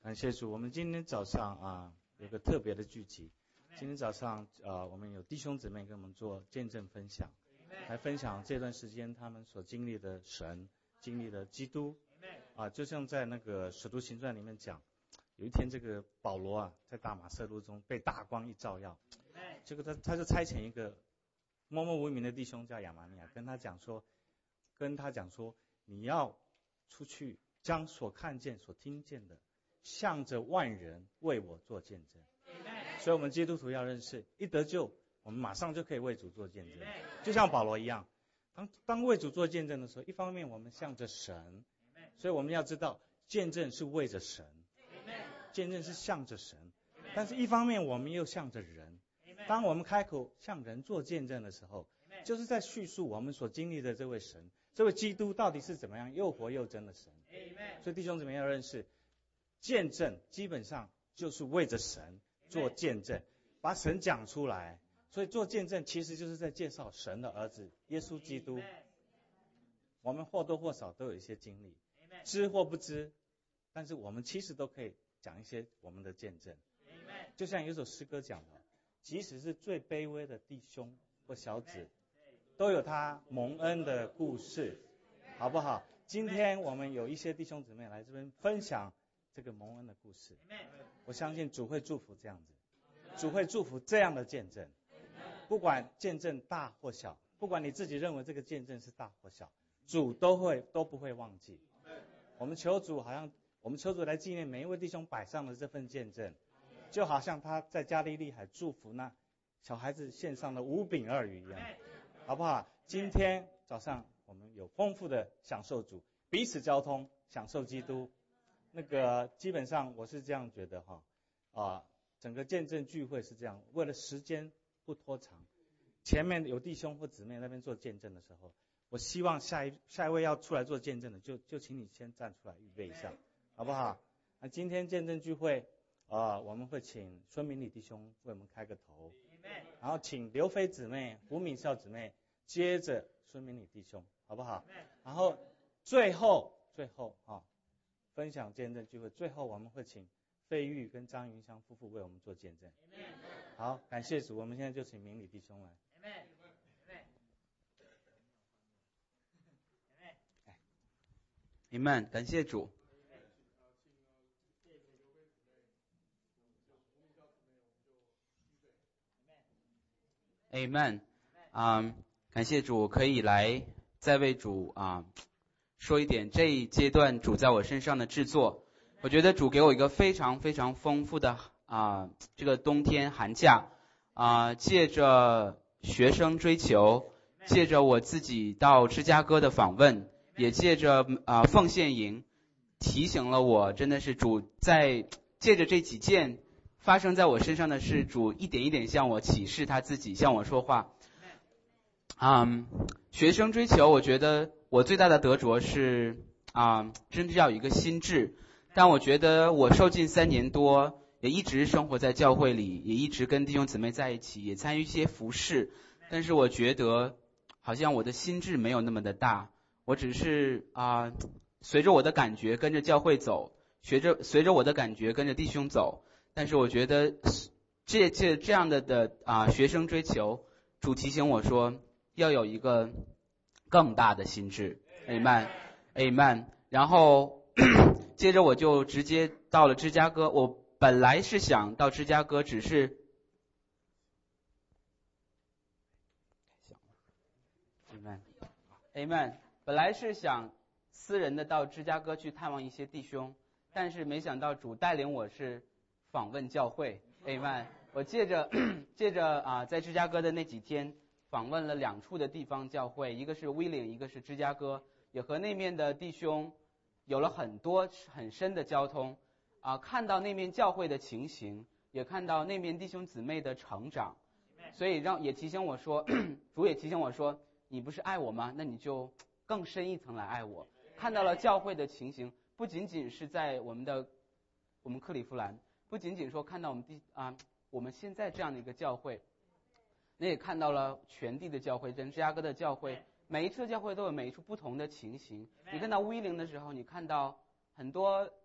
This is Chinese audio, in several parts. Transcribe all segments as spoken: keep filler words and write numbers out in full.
感谢主，我们今天早上啊有个特别的聚集。今天早上啊，我们有弟兄姊妹跟我们做见证分享，来分享这段时间他们所经历的神，经历的基督啊，就像在那个使徒行传里面讲，有一天这个保罗啊在大马色路中被大光一照耀，结果他他就差遣一个默默无名的弟兄叫亚玛尼亚，跟他讲说，跟他讲说你要出去将所看见所听见的向着万人为我做见证。所以我们基督徒要认识，一得救我们马上就可以为主做见证，就像保罗一样，当当为主做见证的时候，一方面我们向着神，所以我们要知道见证是为着神，见证是向着神，但是一方面我们又向着人。当我们开口向人做见证的时候，就是在叙述我们所经历的这位神，这位基督到底是怎么样又活又真的神。所以弟兄姊妹要认识，见证基本上就是为着神做见证，把神讲出来。所以做见证其实就是在介绍神的儿子耶稣基督。我们或多或少都有一些经历，知或不知，但是我们其实都可以讲一些我们的见证。就像有首诗歌讲的，即使是最卑微的弟兄或小子，都有他蒙恩的故事，好不好？今天我们有一些弟兄姊妹来这边分享这个蒙恩的故事，我相信主会祝福这样子，主会祝福这样的见证，不管见证大或小，不管你自己认为这个见证是大或小，主都会都不会忘记。我们求主，好像我们求主来纪念每一位弟兄摆上的这份见证，就好像他在加利利海祝福那小孩子献上的五饼二鱼一样，好不好？今天早上我们有丰富的享受主，彼此交通，享受基督。那个基本上我是这样觉得哈，啊，整个见证聚会是这样，为了时间不拖长，前面有弟兄或姊妹那边做见证的时候，我希望下一下一位要出来做见证的，就就请你先站出来预备一下，好不好？那今天见证聚会啊，我们会请孙明礼弟兄为我们开个头，然后请刘飞姊妹、胡敏孝姊妹接着孙明礼弟兄，好不好？然后最后最后啊。分享见证聚会，最后我们会请费玉跟张云香夫妇为我们做见证。好，感谢主，我们现在就请明理弟兄来。 Amen， 感谢主。Amen， 啊、um, ，感谢主，可以来再为主啊。Uh, 说一点这一阶段主在我身上的制作，我觉得主给我一个非常非常丰富的啊、呃、这个冬天寒假啊、呃，借着学生追求，借着我自己到芝加哥的访问，也借着啊、呃、奉献营，提醒了我，真的是主在借着这几件发生在我身上的事，主一点一点向我启示他自己，向我说话。嗯，学生追求，我觉得我最大的得着是啊，真是要有一个心智。但我觉得我受浸三年多，也一直生活在教会里，也一直跟弟兄姊妹在一起，也参与一些服事。但是我觉得好像我的心智没有那么的大，我只是啊，随着我的感觉跟着教会走，学着随着我的感觉跟着弟兄走。但是我觉得这这这样的的啊学生追求，主提醒我说要有一个更大的心智 ，Amen Amen。然后接着我就直接到了芝加哥，我本来是想到芝加哥，只是 Amen Amen， 本来是想私人的到芝加哥去探望一些弟兄，但是没想到主带领我是访问教会 ，Amen。我借着借着啊，在芝加哥的那几天。访问了两处的地方教会，一个是威灵，一个是芝加哥，也和那面的弟兄有了很多很深的交通啊，看到那面教会的情形，也看到那面弟兄姊妹的成长，所以让也提醒我说，主也提醒我说，你不是爱我吗？那你就更深一层来爱我。看到了教会的情形，不仅仅是在我们的我们克利夫兰，不仅仅说看到我们地啊我们现在这样的一个教会。那也看到了全地的教会，跟芝加哥的教会，每一处的教会都有每一处不同的情形。你看到威灵的时候，你看到很多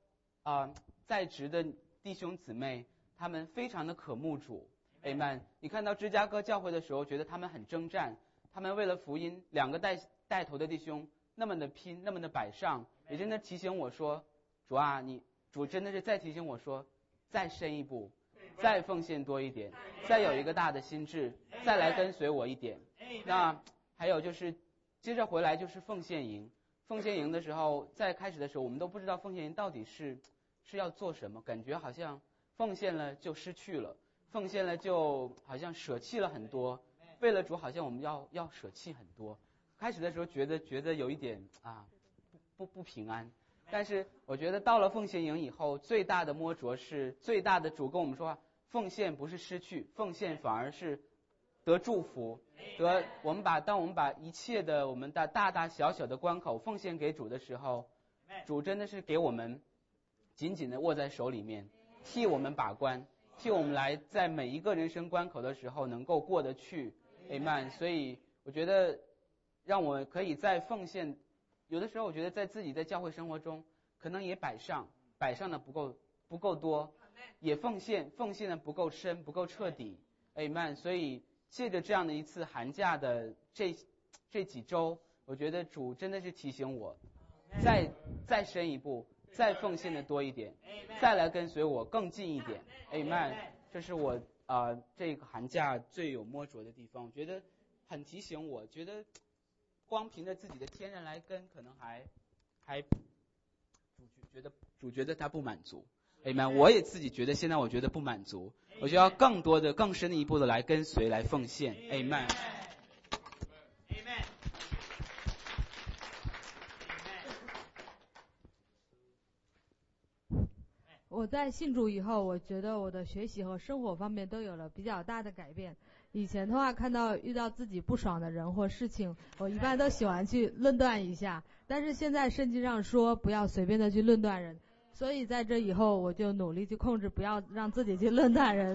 啊、呃、在职的弟兄姊妹，他们非常的渴慕主。阿们。你看到芝加哥教会的时候，觉得他们很征战，他们为了福音，两个带带头的弟兄那么的拼，那么的摆上，也真的提醒我说，主啊，你主真的是再提醒我说，再深一步，再奉献多一点，再有一个大的心志，再来跟随我一点。那还有就是接着回来就是奉献营，奉献营的时候，在开始的时候我们都不知道奉献营到底是是要做什么，感觉好像奉献了就失去了，奉献了就好像舍弃了很多，为了主好像我们要要舍弃很多。开始的时候觉得觉得有一点啊不不不平安，但是我觉得到了奉献营以后，最大的摸着是最大的主跟我们说，奉献不是失去，奉献反而是得祝福，得我们把当我们把一切的我们的大大小小的关口奉献给主的时候，主真的是给我们紧紧的握在手里面，替我们把关，替我们来在每一个人生关口的时候能够过得去。阿们。所以我觉得让我可以在奉献，有的时候我觉得在自己在教会生活中可能也摆上摆上的不够不够多，也奉献奉献的不够深不够彻底。阿们。所以借着这样的一次寒假的这这几周，我觉得主真的是提醒我再再深一步，再奉献的多一点，再来跟随我更近一点。阿们。这是我啊、呃、这个寒假最有摸着的地方，我觉得很提醒我，觉得光凭着自己的天然来跟，可能还还主觉得主觉得他不满足。阿们。我也自己觉得现在我觉得不满足，我就要更多的更深一步的来跟随来奉献。阿们。 我在信主以后，我觉得我的学习和生活方面都有了比较大的改变。以前的话，看到遇到自己不爽的人或事情，我一般都喜欢去论断一下。但是现在圣经上说不要随便的去论断人，所以在这以后我就努力去控制，不要让自己去论断人。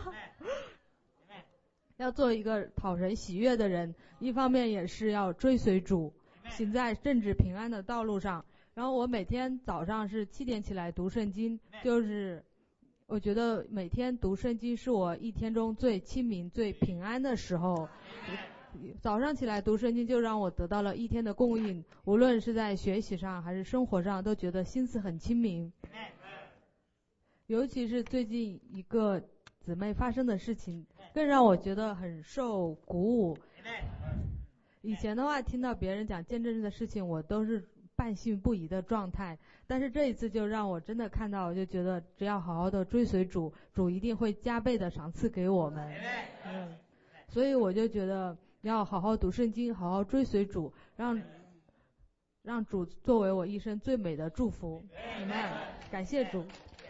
要做一个讨神喜悦的人，一方面也是要追随主，行在正直平安的道路上。然后我每天早上是七点起来读圣经，就是我觉得每天读圣经是我一天中最清明最平安的时候。早上起来读圣经就让我得到了一天的供应，无论是在学习上还是生活上都觉得心思很清明。尤其是最近一个姊妹发生的事情，更让我觉得很受鼓舞。以前的话听到别人讲见证的事情，我都是半信不疑的状态，但是这一次就让我真的看到，我就觉得只要好好的追随主，主一定会加倍的赏赐给我们。嗯，所以我就觉得要好好读圣经，好好追随主，让让主作为我一生最美的祝福。阿们。感谢主。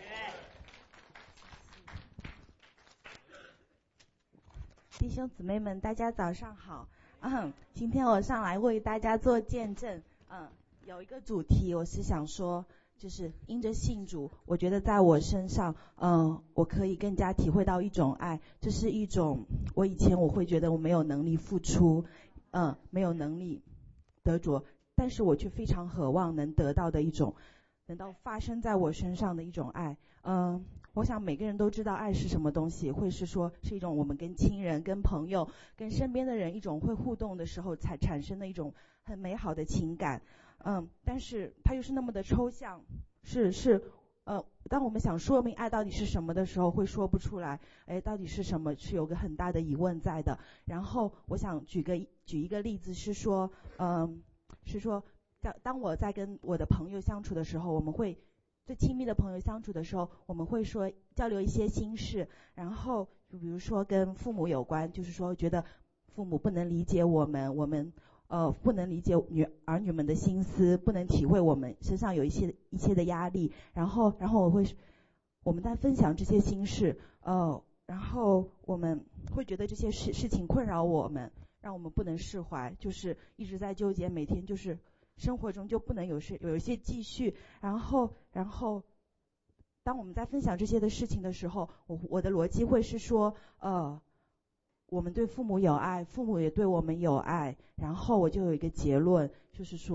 弟兄姊妹们，大家早上好。嗯，今天我上来为大家做见证。嗯。有一个主题，我是想说，就是因着信主，我觉得在我身上，嗯，我可以更加体会到一种爱，这是一种我以前我会觉得我没有能力付出，嗯，没有能力得着，但是我却非常渴望能得到的一种，能到发生在我身上的一种爱。嗯，我想每个人都知道爱是什么东西，会是说是一种我们跟亲人、跟朋友、跟身边的人一种会互动的时候才产生的一种很美好的情感。嗯，但是它又是那么的抽象，是是呃，当我们想说明爱到底是什么的时候，会说不出来，哎，到底是什么，是有个很大的疑问在的。然后我想举个举一个例子，是说，嗯，是说，当当我在跟我的朋友相处的时候，我们会最亲密的朋友相处的时候，我们会说交流一些心事，然后就比如说跟父母有关，就是说觉得父母不能理解我们，我们。呃，不能理解女儿女们的心思，不能体会我们身上有一些一些的压力，然后，然后我会，我们在分享这些心事，呃，然后我们会觉得这些事事情困扰我们，让我们不能释怀，就是一直在纠结，每天就是生活中就不能有事有一些继续，然后，然后，当我们在分享这些的事情的时候，我我的逻辑会是说，呃。我们对父母有爱，父母也对我们有爱，然后我就有一个结论，就是说，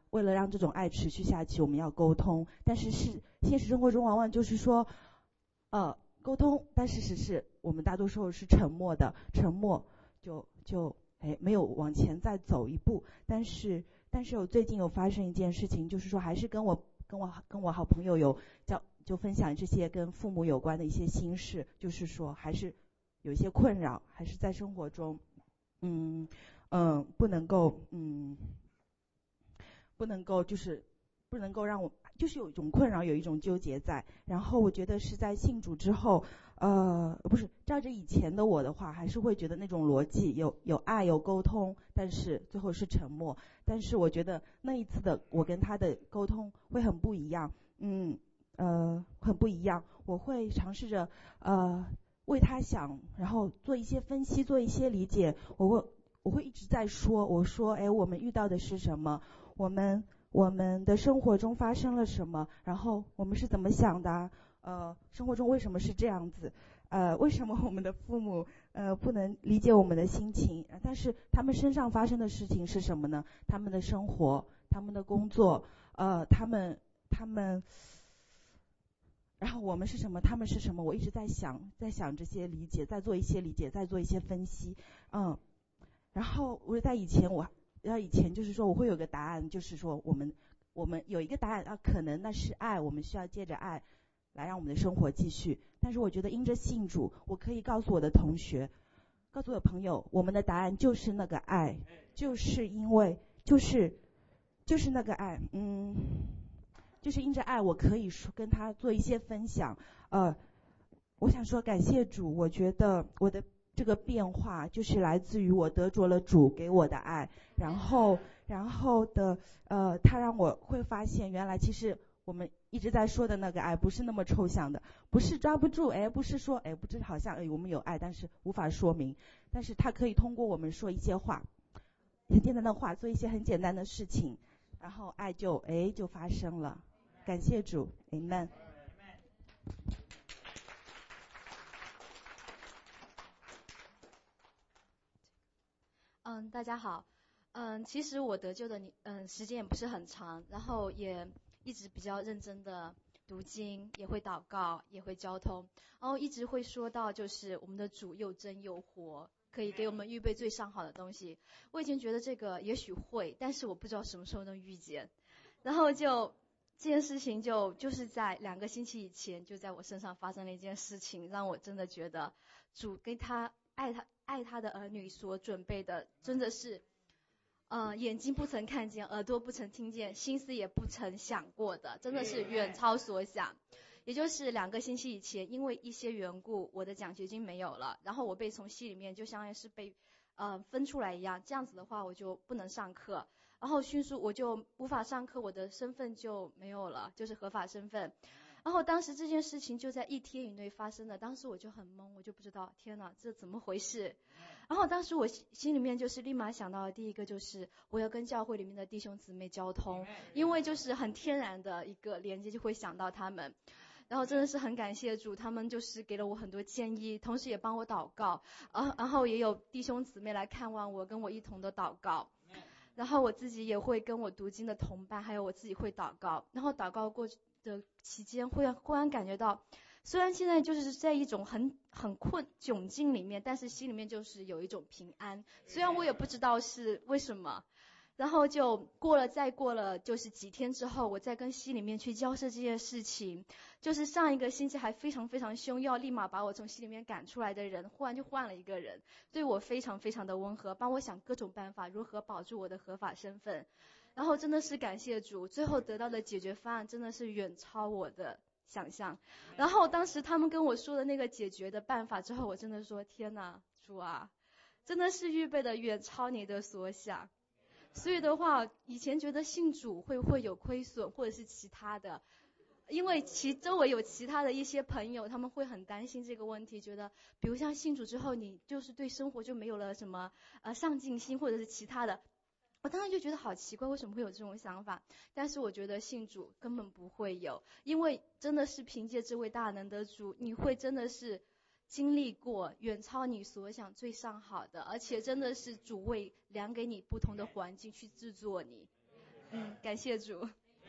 为了让这种爱持续下去，我们要沟通。但是是现实生活中往往就是说，呃，沟通，但事实是我们大多数是沉默的，沉默就就哎没有往前再走一步。但是但是我最近有发生一件事情，就是说还是跟我跟我跟我好朋友有叫就分享这些跟父母有关的一些心事，就是说还是有一些困扰，还是在生活中，嗯嗯不能够嗯不能够就是不能够让我就是有一种困扰，有一种纠结在。然后我觉得是在信主之后，呃不是照着以前的我的话，还是会觉得那种逻辑有有爱有沟通，但是最后是沉默。但是我觉得那一次的我跟他的沟通会很不一样，嗯呃很不一样。我会尝试着呃为他想，然后做一些分析，做一些理解。我会我会一直在说，我说哎我们遇到的是什么，我们我们的生活中发生了什么，然后我们是怎么想的，呃生活中为什么是这样子，呃为什么我们的父母呃不能理解我们的心情，但是他们身上发生的事情是什么呢？他们的生活，他们的工作，呃他们他们然后我们是什么，他们是什么，我一直在想在想这些理解，在做一些理解，在做一些分析。嗯然后我在以前我要以前就是说我会有个答案，就是说我们我们有一个答案啊，可能那是爱，我们需要借着爱来让我们的生活继续。但是我觉得因着信主，我可以告诉我的同学，告诉我的朋友，我们的答案就是那个爱，就是因为就是就是那个爱，嗯，就是因着爱，我可以说跟他做一些分享。呃，我想说感谢主，我觉得我的这个变化就是来自于我得着了主给我的爱，然后然后的呃，他让我会发现原来其实我们一直在说的那个爱不是那么抽象的，不是抓不住，哎，不是说哎，不知好像哎我们有爱，但是无法说明，但是他可以通过我们说一些话，很简单的话，做一些很简单的事情，然后爱就哎就发生了。感谢主 Amen。 嗯，大家好。嗯，其实我得救的嗯时间也不是很长，然后也一直比较认真的读经，也会祷告，也会交通，然后一直会说到就是我们的主又真又活，可以给我们预备最上好的东西。我以前觉得这个也许会，但是我不知道什么时候能遇见。然后就这件事情就就是在两个星期以前，就在我身上发生了一件事情，让我真的觉得主跟他爱他爱他的儿女所准备的真的是呃，眼睛不曾看见，耳朵不曾听见，心思也不曾想过的，真的是远超所想。也就是两个星期以前，因为一些缘故，我的奖学金没有了，然后我被从系里面就相当于是被呃分出来一样，这样子的话我就不能上课，然后迅速我就无法上课，我的身份就没有了，就是合法身份。然后当时这件事情就在一天以内发生的，当时我就很懵，我就不知道天哪这怎么回事。然后当时我心里面就是立马想到的第一个就是我要跟教会里面的弟兄姊妹交通，因为就是很天然的一个连接就会想到他们。然后真的是很感谢主，他们就是给了我很多建议，同时也帮我祷告，然然后也有弟兄姊妹来看望我，跟我一同的祷告。然后我自己也会跟我读经的同伴，还有我自己会祷告。然后祷告过的期间，会忽然感觉到，虽然现在就是在一种很很困窘境里面，但是心里面就是有一种平安。虽然我也不知道是为什么。然后就过了，再过了就是几天之后，我再跟系里面去交涉这件事情，就是上一个星期还非常非常凶，要立马把我从系里面赶出来的人，忽然就换了一个人，对我非常非常的温和，帮我想各种办法如何保住我的合法身份。然后真的是感谢主，最后得到的解决方案真的是远超我的想象。然后当时他们跟我说的那个解决的办法之后，我真的说天哪，主啊，真的是预备的远超你的所想。所以的话，以前觉得信主会不会有亏损或者是其他的，因为其周围有其他的一些朋友，他们会很担心这个问题，觉得比如像信主之后你就是对生活就没有了什么呃上进心或者是其他的。我当时就觉得好奇怪，为什么会有这种想法？但是我觉得信主根本不会有，因为真的是凭借这位大能的主，你会真的是经历过远超你所想最上好的，而且真的是主为量给你不同的环境去制作你。 嗯，感谢主。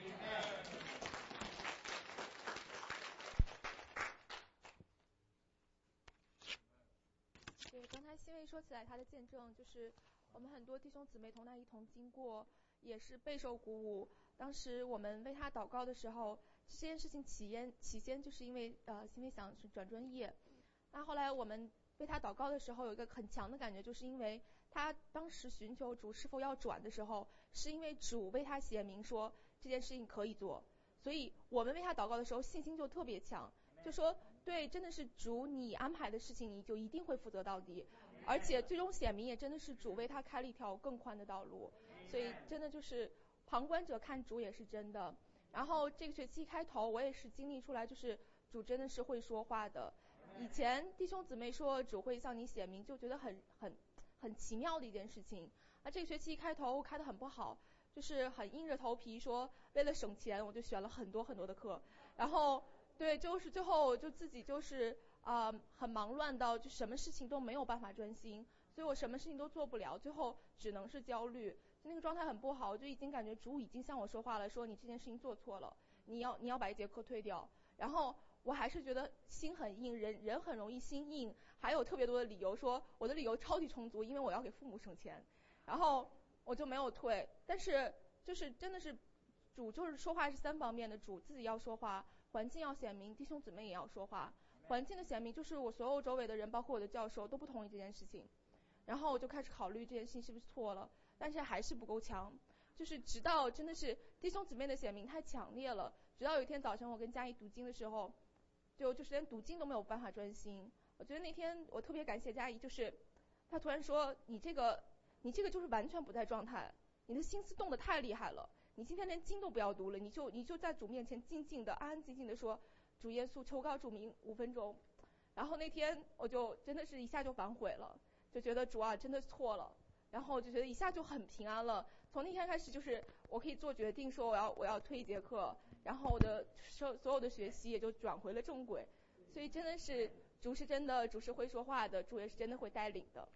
对，刚才欣慰说起来他的见证，就是我们很多弟兄姊妹同他一同经过，也是备受鼓舞。当时我们为他祷告的时候，这件事情起因起先就是因为呃欣慰想是转专业，那后来我们为他祷告的时候，有一个很强的感觉，就是因为他当时寻求主是否要转的时候，是因为主为他显明说这件事情可以做，所以我们为他祷告的时候信心就特别强，就说对，真的是主你安排的事情，你就一定会负责到底，而且最终显明也真的是主为他开了一条更宽的道路，所以真的就是旁观者看主也是真的。然后这个学期开头我也是经历出来，就是主真的是会说话的。以前弟兄姊妹说主会向你显明，就觉得很很很奇妙的一件事情。那这个学期开头开得很不好，就是很硬着头皮说为了省钱我就选了很多很多的课，然后对，就是最后就自己就是啊、呃、很忙乱到就什么事情都没有办法专心，所以我什么事情都做不了，最后只能是焦虑，就那个状态很不好，我就已经感觉主已经向我说话了，说你这件事情做错了，你要你要把一节课退掉。然后我还是觉得心很硬，人人很容易心硬，还有特别多的理由，说我的理由超级充足，因为我要给父母省钱，然后我就没有退。但是就是真的是主就是说话是三方面的，主自己要说话，环境要显明，弟兄姊妹也要说话。环境的显明就是我所有周围的人，包括我的教授都不同意这件事情，然后我就开始考虑这件事情是不是错了，但是还是不够强，就是直到真的是弟兄姊妹的显明太强烈了，直到有一天早上我跟佳怡读经的时候，就就是连读经都没有办法专心。我觉得那天我特别感谢佳怡，就是她突然说你这个你这个就是完全不在状态，你的心思动得太厉害了，你今天连经都不要读了，你就你就在主面前静静的安安静静的说主耶稣求告主名五分钟。然后那天我就真的是一下就反悔了，就觉得主啊真的错了，然后我就觉得一下就很平安了。从那天开始就是我可以做决定，说我要我要退一节课，然后我的所所有的学习也就转回了正轨。所以真的是主是真的，主是会说话的，主也是真的会带领的。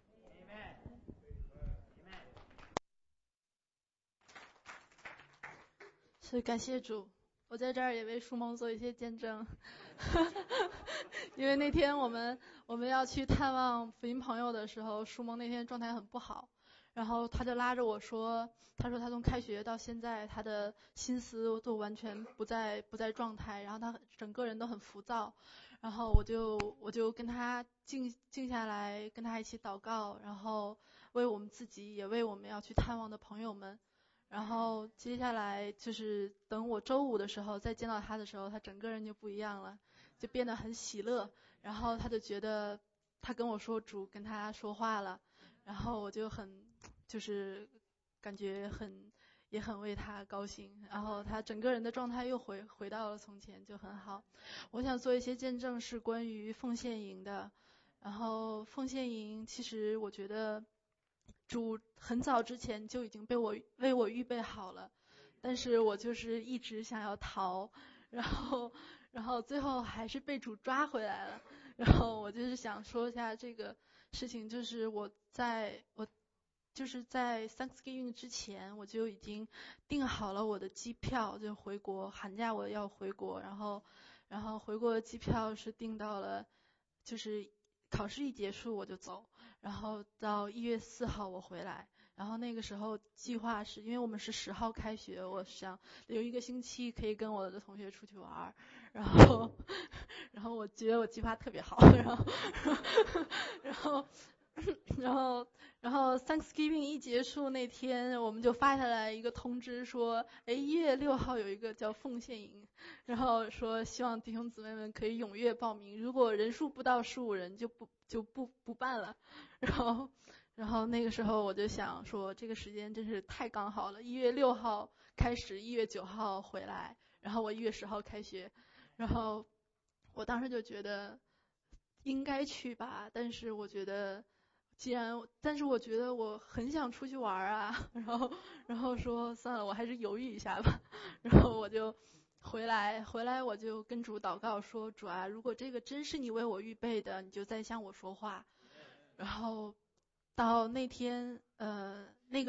是感谢主，我在这儿也为舒蒙做一些见证。因为那天我们我们要去探望福音朋友的时候，舒蒙那天状态很不好，然后他就拉着我说，他说他从开学到现在，他的心思都完全不在不在状态，然后他整个人都很浮躁，然后我就我就跟他静静下来，跟他一起祷告，然后为我们自己，也为我们要去探望的朋友们。然后接下来就是等我周五的时候再见到他的时候，他整个人就不一样了，就变得很喜乐，然后他就觉得他跟我说主跟他说话了，然后我就很就是感觉很也很为他高兴，然后他整个人的状态又回回到了从前，就很好。我想做一些见证是关于奉献营的，然后奉献营其实我觉得主很早之前就已经被我为我预备好了，但是我就是一直想要逃，然后然后最后还是被主抓回来了。然后我就是想说一下这个事情，就是我在我就是在 Thanksgiving 之前我就已经订好了我的机票，就回国，寒假我要回国，然后然后回国的机票是订到了，就是考试一结束我就走，然后到一月四号我回来，然后那个时候计划是因为我们是十号开学，我想有一个星期可以跟我的同学出去玩，然后然后我觉得我计划特别好，然后然后然后然后 Thanksgiving 一结束那天，我们就发下来一个通知说，哎，一月六号有一个叫奉献营，然后说希望弟兄姊妹们可以踊跃报名，如果人数不到十五人就不就不不办了。然后然后那个时候我就想说，这个时间真是太刚好了，一月六号开始，一月九号回来，然后我一月十号开学，然后我当时就觉得应该去吧，但是我觉得既然但是我觉得我很想出去玩啊，然后然后说算了，我还是犹豫一下吧，然后我就回来回来我就跟主祷告说，主啊，如果这个真是你为我预备的，你就再向我说话。然后到那天呃那个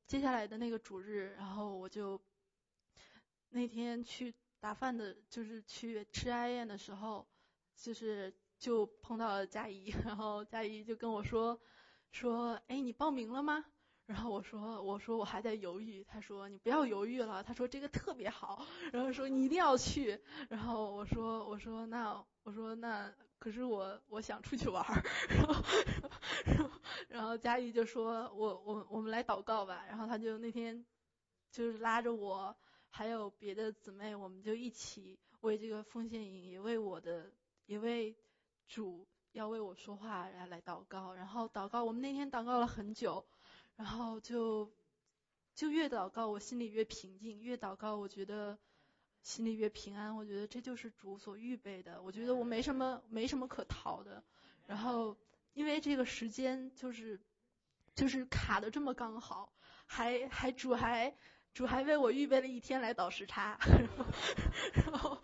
接下来的那个主日，然后我就那天去打饭的，就是去吃哀宴的时候，就是就碰到了佳怡，然后佳怡就跟我说说，哎，你报名了吗？然后我说我说我还在犹豫，他说你不要犹豫了，他说这个特别好，然后说你一定要去，然后我说我说那我说那可是我我想出去玩，然后然后然后佳怡就说我我我们来祷告吧，然后他就那天就是拉着我还有别的姊妹，我们就一起为这个奉献营，也为我的也为主要为我说话来来祷告，然后祷告我们那天祷告了很久。然后就就越祷告我心里越平静，越祷告我觉得心里越平安，我觉得这就是主所预备的，我觉得我没什么没什么可逃的。然后因为这个时间就是就是卡的这么刚好，还还主还主还为我预备了一天来倒时差，然后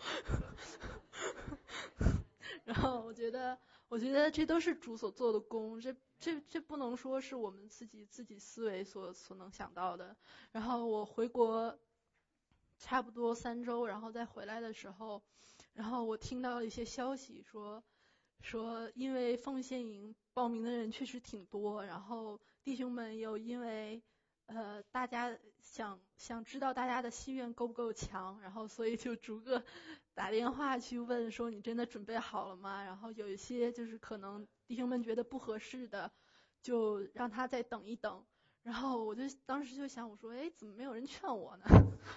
然后我觉得我觉得这都是主所做的工，这这这不能说是我们自己自己思维所所能想到的。然后我回国差不多三周，然后再回来的时候，然后我听到一些消息说说因为奉献营报名的人确实挺多，然后弟兄们又因为呃大家想想知道大家的心愿够不够强，然后所以就逐个打电话去问说你真的准备好了吗？然后有一些就是可能弟兄们觉得不合适的，就让他再等一等。然后我就当时就想，我说，哎，怎么没有人劝我呢？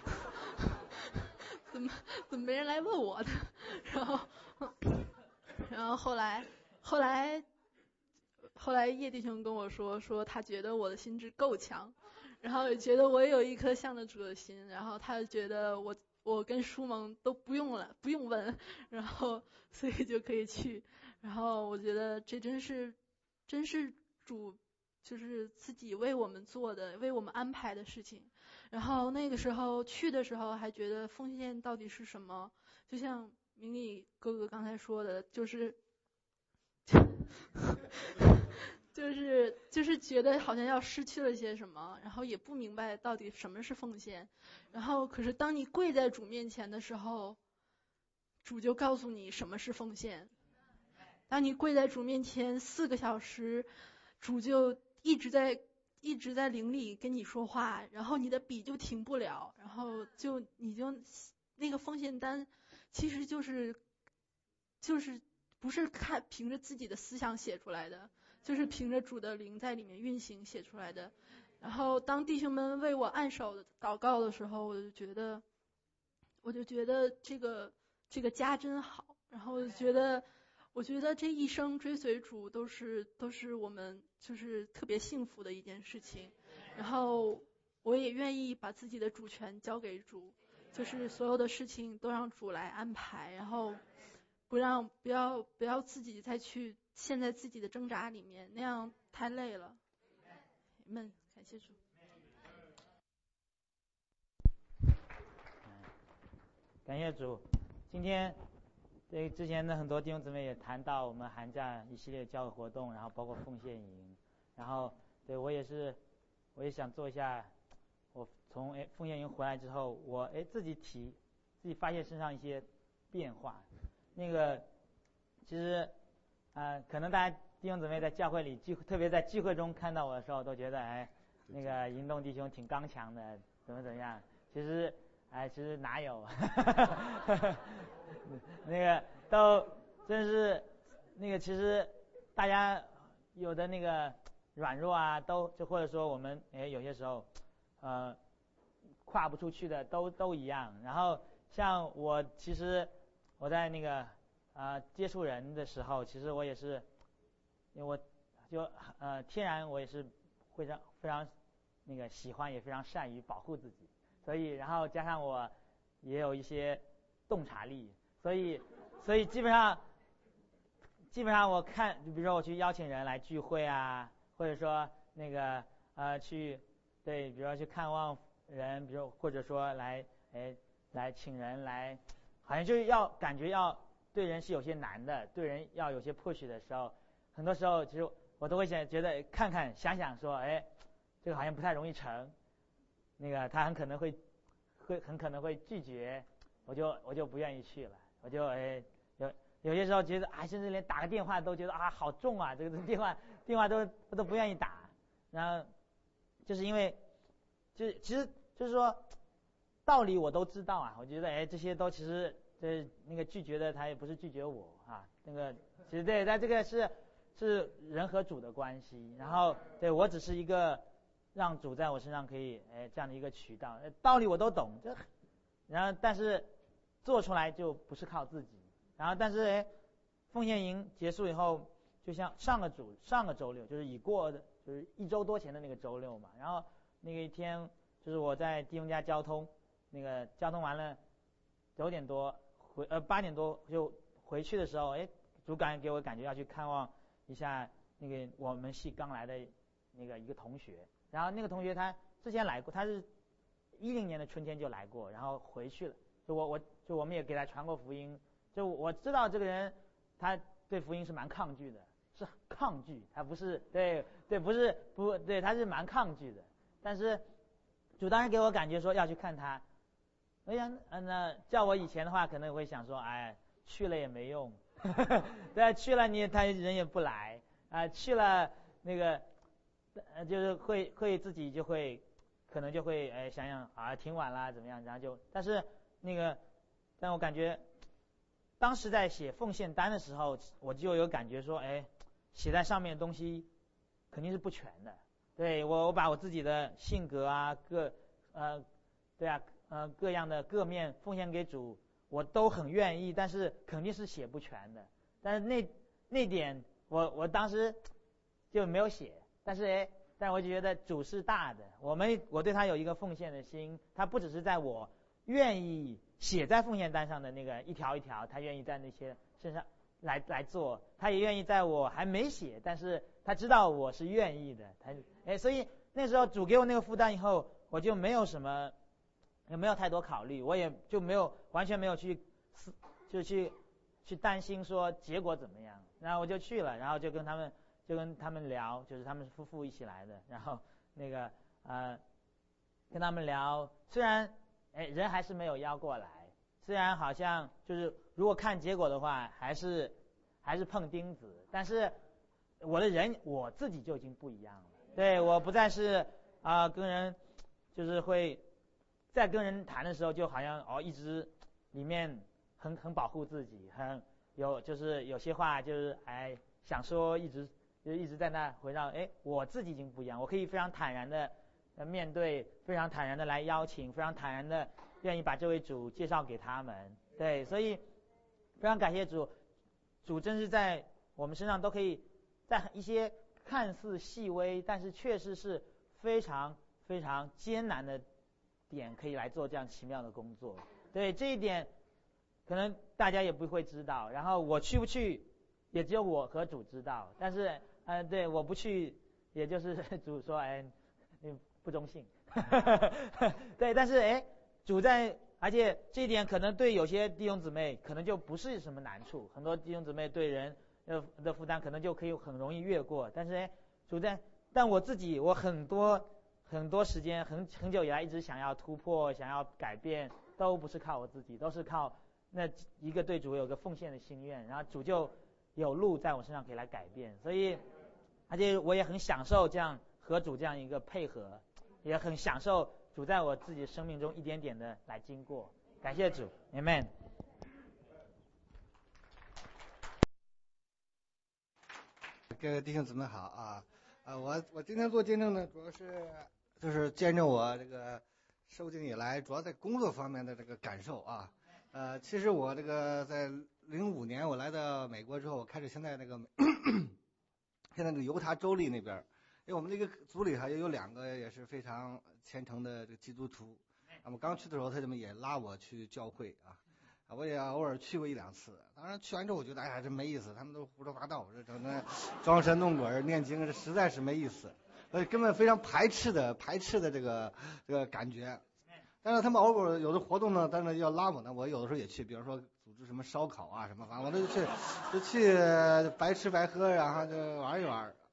怎么怎么没人来问我呢？然后然后后来后来后来叶弟兄跟我说，说他觉得我的心智够强，然后也觉得我有一颗向着主的心，然后他觉得我。我跟舒蒙都不用了，不用问，然后所以就可以去。然后我觉得这真是，真是主就是自己为我们做的，为我们安排的事情。然后那个时候去的时候还觉得奉献到底是什么？就像明理哥哥刚才说的，就是。就是就是觉得好像要失去了些什么，然后也不明白到底什么是奉献。然后可是当你跪在主面前的时候，主就告诉你什么是奉献。当你跪在主面前四个小时，主就一直在一直在灵里跟你说话，然后你的笔就停不了，然后就你就那个奉献单其实就是就是不是看凭着自己的思想写出来的，就是凭着主的灵在里面运行写出来的。然后当弟兄们为我按手祷告的时候，我就觉得我就觉得这个这个家真好，然后我就觉得我觉得这一生追随主都是都是我们就是特别幸福的一件事情。然后我也愿意把自己的主权交给主，就是所有的事情都让主来安排，然后不让不要不要自己再去陷在自己的挣扎里面，那样太累了。们感谢主。 感谢主。今天对之前的很多弟兄姊妹也谈到我们寒假一系列教会活动，然后包括奉献营，然后对我也是我也想做一下，我从哎奉献营回来之后，我哎自己体自己发现身上一些变化。那个其实呃可能大家弟兄姊妹在教会里聚，特别在聚会中看到我的时候，都觉得哎那个营动弟兄挺刚强的，怎么怎么样。其实哎其实哪有那个都真是那个其实大家有的那个软弱啊，都就或者说我们哎有些时候呃跨不出去的都都一样。然后像我其实我在那个呃接触人的时候，其实我也是因为我就呃天然我也是非常非常那个喜欢，也非常善于保护自己，所以然后加上我也有一些洞察力，所以所以基本上基本上我看，比如说我去邀请人来聚会啊，或者说那个呃去对，比如说去看望人，比如或者说来哎来请人来，好像就是要感觉要对人是有些难的，对人要有些 push 的时候，很多时候其实我都会想觉得看看想想说，哎，这个好像不太容易成。 那个他很可能会会很可能会拒绝，我就我就不愿意去了，我就哎有有些时候觉得啊，甚至连打个电话都觉得啊好重啊，这个电话电话都都不愿意打，然后就是因为就是其实就是说道理我都知道啊，我觉得哎这些都其实这那个拒绝的他也不是拒绝我啊，那个其实对，但这个是是人和主的关系，然后对我只是一个让主在我身上可以哎这样的一个渠道，道理我都懂，这然后但是做出来就不是靠自己，然后但是哎奉献营结束以后，就像上个主上个周六就是已过的就是一周多前的那个周六嘛，然后那个一天就是我在弟兄家交通，那个交通完了九点多回呃八点多就回去的时候，哎主感给我感觉要去看望一下那个我们系刚来的那个一个同学，然后那个同学他之前来过，他是一零年的春天就来过，然后回去了，就我我就我们也给他传过福音，就我知道这个人他对福音是蛮抗拒的，是抗拒，他不是对对不是不对，他是蛮抗拒的，但是主当时给我感觉说要去看他，我想嗯那叫我以前的话可能会想说哎去了也没用对，去了你他人也不来啊、呃，去了那个呃就是会会自己就会可能就会哎想想啊挺晚啦怎么样，然后就但是那个但我感觉当时在写奉献单的时候，我就有感觉说哎写在上面的东西肯定是不全的，对我我把我自己的性格啊各呃对啊呃各样的各面奉献给主，我都很愿意，但是肯定是写不全的，但是那那点我我当时就没有写，但是哎，但我就觉得主是大的，我们我对他有一个奉献的心，他不只是在我愿意写在奉献单上的那个一条一条，他愿意在那些身上来来做，他也愿意在我还没写，但是他知道我是愿意的，他哎，所以那时候主给我那个负担以后，我就没有什么。也没有太多考虑，我也就没有完全没有去就去去担心说结果怎么样，然后我就去了，然后就跟他们就跟他们聊，就是他们夫妇一起来的，然后那个呃跟他们聊，虽然哎人还是没有邀过来，虽然好像就是如果看结果的话还是还是碰钉子，但是我的人我自己就已经不一样了，对我不再是啊、呃、跟人就是会在跟人谈的时候就好像哦一直里面很很保护自己，很有就是有些话就是哎想说一直就一直在那回绕，哎我自己已经不一样，我可以非常坦然的面对，非常坦然的来邀请，非常坦然的愿意把这位主介绍给他们，对，所以非常感谢主，主真是在我们身上都可以在一些看似细微但是确实是非常非常艰难的点可以来做这样奇妙的工作，对这一点可能大家也不会知道，然后我去不去也只有我和主知道，但是呃对我不去也就是主说哎你不忠信对，但是哎主在，而且这一点可能对有些弟兄姊妹可能就不是什么难处，很多弟兄姊妹对人的的负担可能就可以很容易越过，但是哎主在，但我自己我很多很多时间很很久以来一直想要突破想要改变，都不是靠我自己，都是靠那一个对主有个奉献的心愿，然后主就有路在我身上可以来改变，所以而且我也很享受这样和主这样一个配合，也很享受主在我自己生命中一点点的来经过，感谢主 Amen。 各位弟兄姊妹好啊，呃我我今天做见证呢，主要是就是见证我这个受浸以来主要在工作方面的这个感受啊。呃其实我这个在零五年我来到美国之后，我开始现在那个现在那个犹他州立那边，因为我们那个组里还有两个也是非常虔诚的这个基督徒，那么刚去的时候他们也拉我去教会啊，我也偶尔去过一两次，当然去完之后我觉得哎呀真没意思，他们都胡说八道，这整的装神弄鬼念经，这实在是没意思，呃根本非常排斥的排斥的这个这个感觉。但是他们偶尔有的活动呢，但是要拉我呢，我有的时候也去，比如说组织什么烧烤啊什么，反正我都去就去白吃白喝，然后就玩一玩。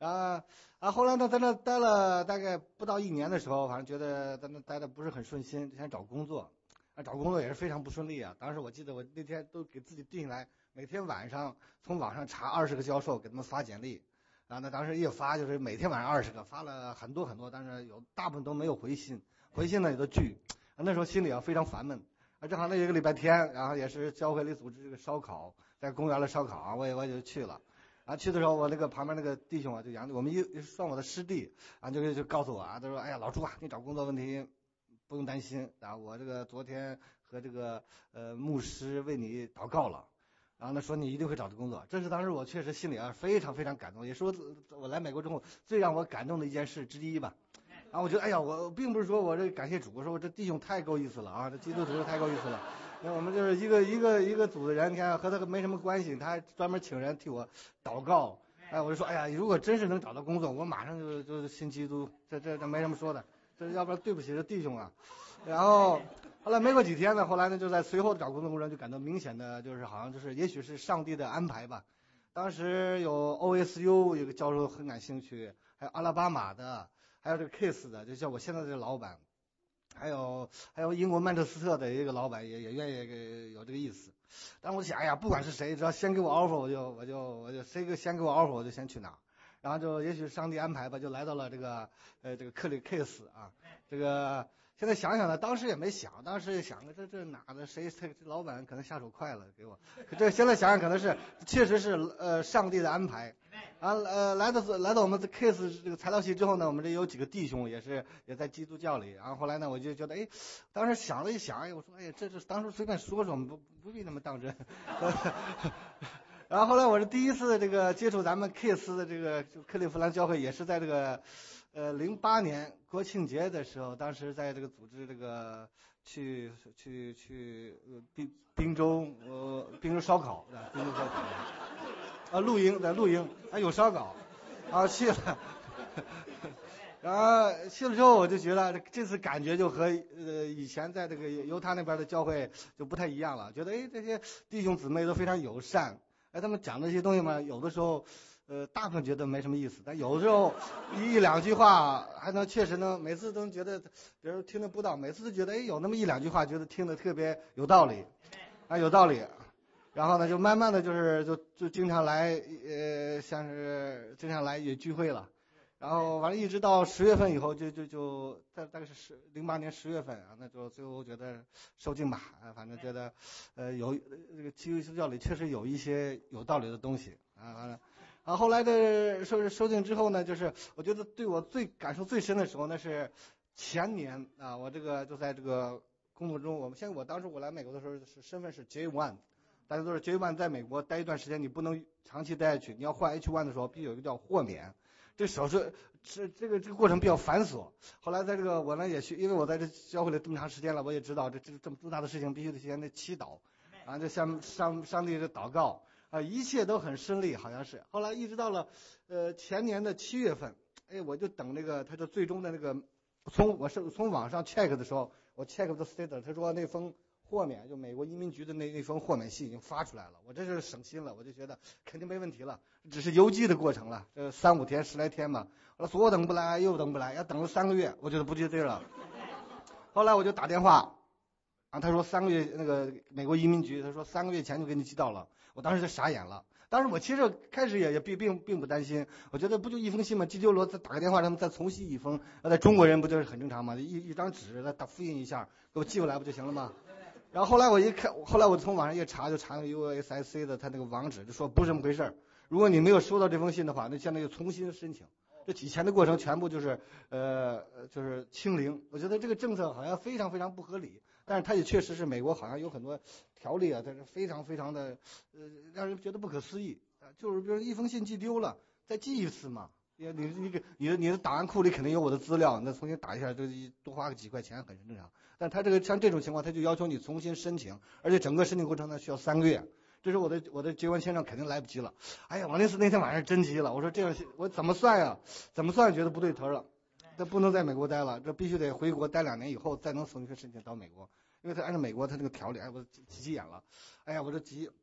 然后啊，后来呢，在那待了大概不到一年的时候，反正觉得在那待的不是很顺心，想找工作。啊，找工作也是非常不顺利啊。当时我记得我那天都给自己定下来，每天晚上从网上查二十个教授，给他们发简历。然后呢，当时一发就是每天晚上二十个，发了很多很多，但是有大部分都没有回信，回信呢也都拒。啊，那时候心里啊非常烦闷。啊，正好那一个礼拜天，然后也是教会里组织这个烧烤，在公园里烧烤啊，我也我也就去了。啊，去的时候我那个旁边那个弟兄啊，就杨，我们一算我的师弟啊，就就告诉我啊，他说，哎呀，老朱啊，你找工作问题不用担心啊，我这个昨天和这个呃牧师为你祷告了。然后呢，说你一定会找到工作，这是当时我确实心里啊非常非常感动，也是我我来美国之后最让我感动的一件事之一吧。然后我觉得，哎呀，我并不是说我这感谢主，我说我这弟兄太够意思了啊，这基督徒太够意思了。那我们就是一个一个一个组的人，你看和他没什么关系，他还专门请人替我祷告。哎，我就说，哎呀，如果真是能找到工作，我马上就就信基督，这这这没什么说的，这要不然对不起这弟兄啊。然后。后来没过几天呢，后来呢就在随后的找工作过程中就感到明显的就是好像就是也许是上帝的安排吧。当时有 O S U 有个教授很感兴趣，还有阿拉巴马的，还有这个 Case 的，就像我现在这个老板，还有还有英国曼彻斯特的一个老板也也愿意有这个意思。但我想，哎呀，不管是谁，只要先给我 offer， 我就我就我就谁给先给我 offer， 我就先去哪。然后就也许上帝安排吧，就来到了这个呃这个克里 Case 啊，这个。现在想想呢，当时也没想，当时也想着这这哪的谁这这老板可能下手快了给我，可这现在想想可能是确实是呃上帝的安排。啊呃来到来到我们的 case 这个材料系之后呢，我们这有几个弟兄也是也在基督教里，然后后来呢我就觉得哎，当时想了一想，哎我说哎呀这这当时随便说说，我们不不必那么当真。然后后来我是第一次这个接触咱们 case 的这个克利夫兰教会，也是在这个。呃，零八年国庆节的时候，当时在这个组织这个去去去呃滨滨州呃滨州烧烤，滨州烧烤啊露营在露营还有烧烤，啊去了，然后去了之后我就觉得这次感觉就和呃以前在这个犹他那边的教会就不太一样了，觉得哎这些弟兄姊妹都非常友善，哎他们讲的这些东西嘛，有的时候。呃，大部分觉得没什么意思，但有的时候一两句话还能确实能，每次都觉得，比如听得不到，每次都觉得，哎，有那么一两句话，觉得听得特别有道理，啊，有道理。然后呢，就慢慢的就是就就经常来，呃，像是经常来也聚会了。然后完了，一直到十月份以后，就就就大大概是十零八年十月份啊，那就最后觉得受尽吧，啊，反正觉得，呃，有这个基督教里确实有一些有道理的东西啊，完了。啊，后来的收收进之后呢，就是我觉得对我最感受最深的时候，那是前年啊，我这个就在这个工作中，我们现在我当时我来美国的时候是身份是 J 一， 大家都是 J 一 在美国待一段时间，你不能长期待下去，你要换 H 一 的时候，必须有一个叫豁免，这手续是这个这个过程比较繁琐。后来在这个我呢也去，因为我在这教会里这么长时间了，我也知道这这这么重大的事情必须得先得祈祷，啊，就向上上帝的祷告。啊，一切都很顺利，好像是。后来一直到了，呃，前年的七月份，哎，我就等那个他的最终的那个，从我是从网上 check 的时候，我 check the status，他说那封豁免，就美国移民局的那那封豁免信已经发出来了，我这是省心了，我就觉得肯定没问题了，只是邮寄的过程了，这三五天十来天吧。后来左等不来，右等不来，要等了三个月，我觉得不对劲了。后来我就打电话，啊，他说三个月那个美国移民局，他说三个月前就给你寄到了。我当时就傻眼了，当时我其实开始也也并并并不担心，我觉得不就一封信吗？寄丢了再打个电话，他们再重新一封，那在中国人不就是很正常吗？一一张纸再打复印一下，给我寄过来不就行了吗？然后后来我一看，后来我从网上一查，就查那个 U S I C 的他那个网址，就说不是这么回事。如果你没有收到这封信的话，那现在就重新申请，这以前的过程全部就是呃就是清零。我觉得这个政策好像非常非常不合理。但是它也确实是美国好像有很多条例啊，它是非常非常的呃让人觉得不可思议啊，就是比如一封信寄丢了，再寄一次嘛，你你你给你的你的档案库里肯定有我的资料，那重新打一下，这多花个几块钱很正常。但他这个像这种情况，他就要求你重新申请，而且整个申请过程呢需要三个月，这是我的我的结婚签证肯定来不及了。哎呀，我那次那天晚上真急了，我说这样我怎么算呀？怎么算觉得不对头了？这不能在美国待了，这必须得回国待两年以后再能重新申请到美国，因为他按照美国他那个条例，哎，我急急眼了，哎呀，我这急，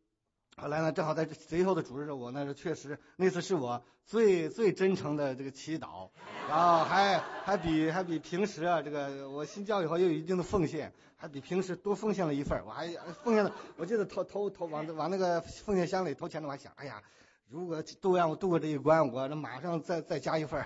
后来呢，正好在最后的主日，我那是确实那次是我最最真诚的这个祈祷，然后还还比还比平时啊，这个我信教以后也有一定的奉献，还比平时多奉献了一份，我还奉献了，我记得投投投往往那个奉献箱里投钱的，我还想，哎呀，如果都让我度过这一关，我这马上再再加一份。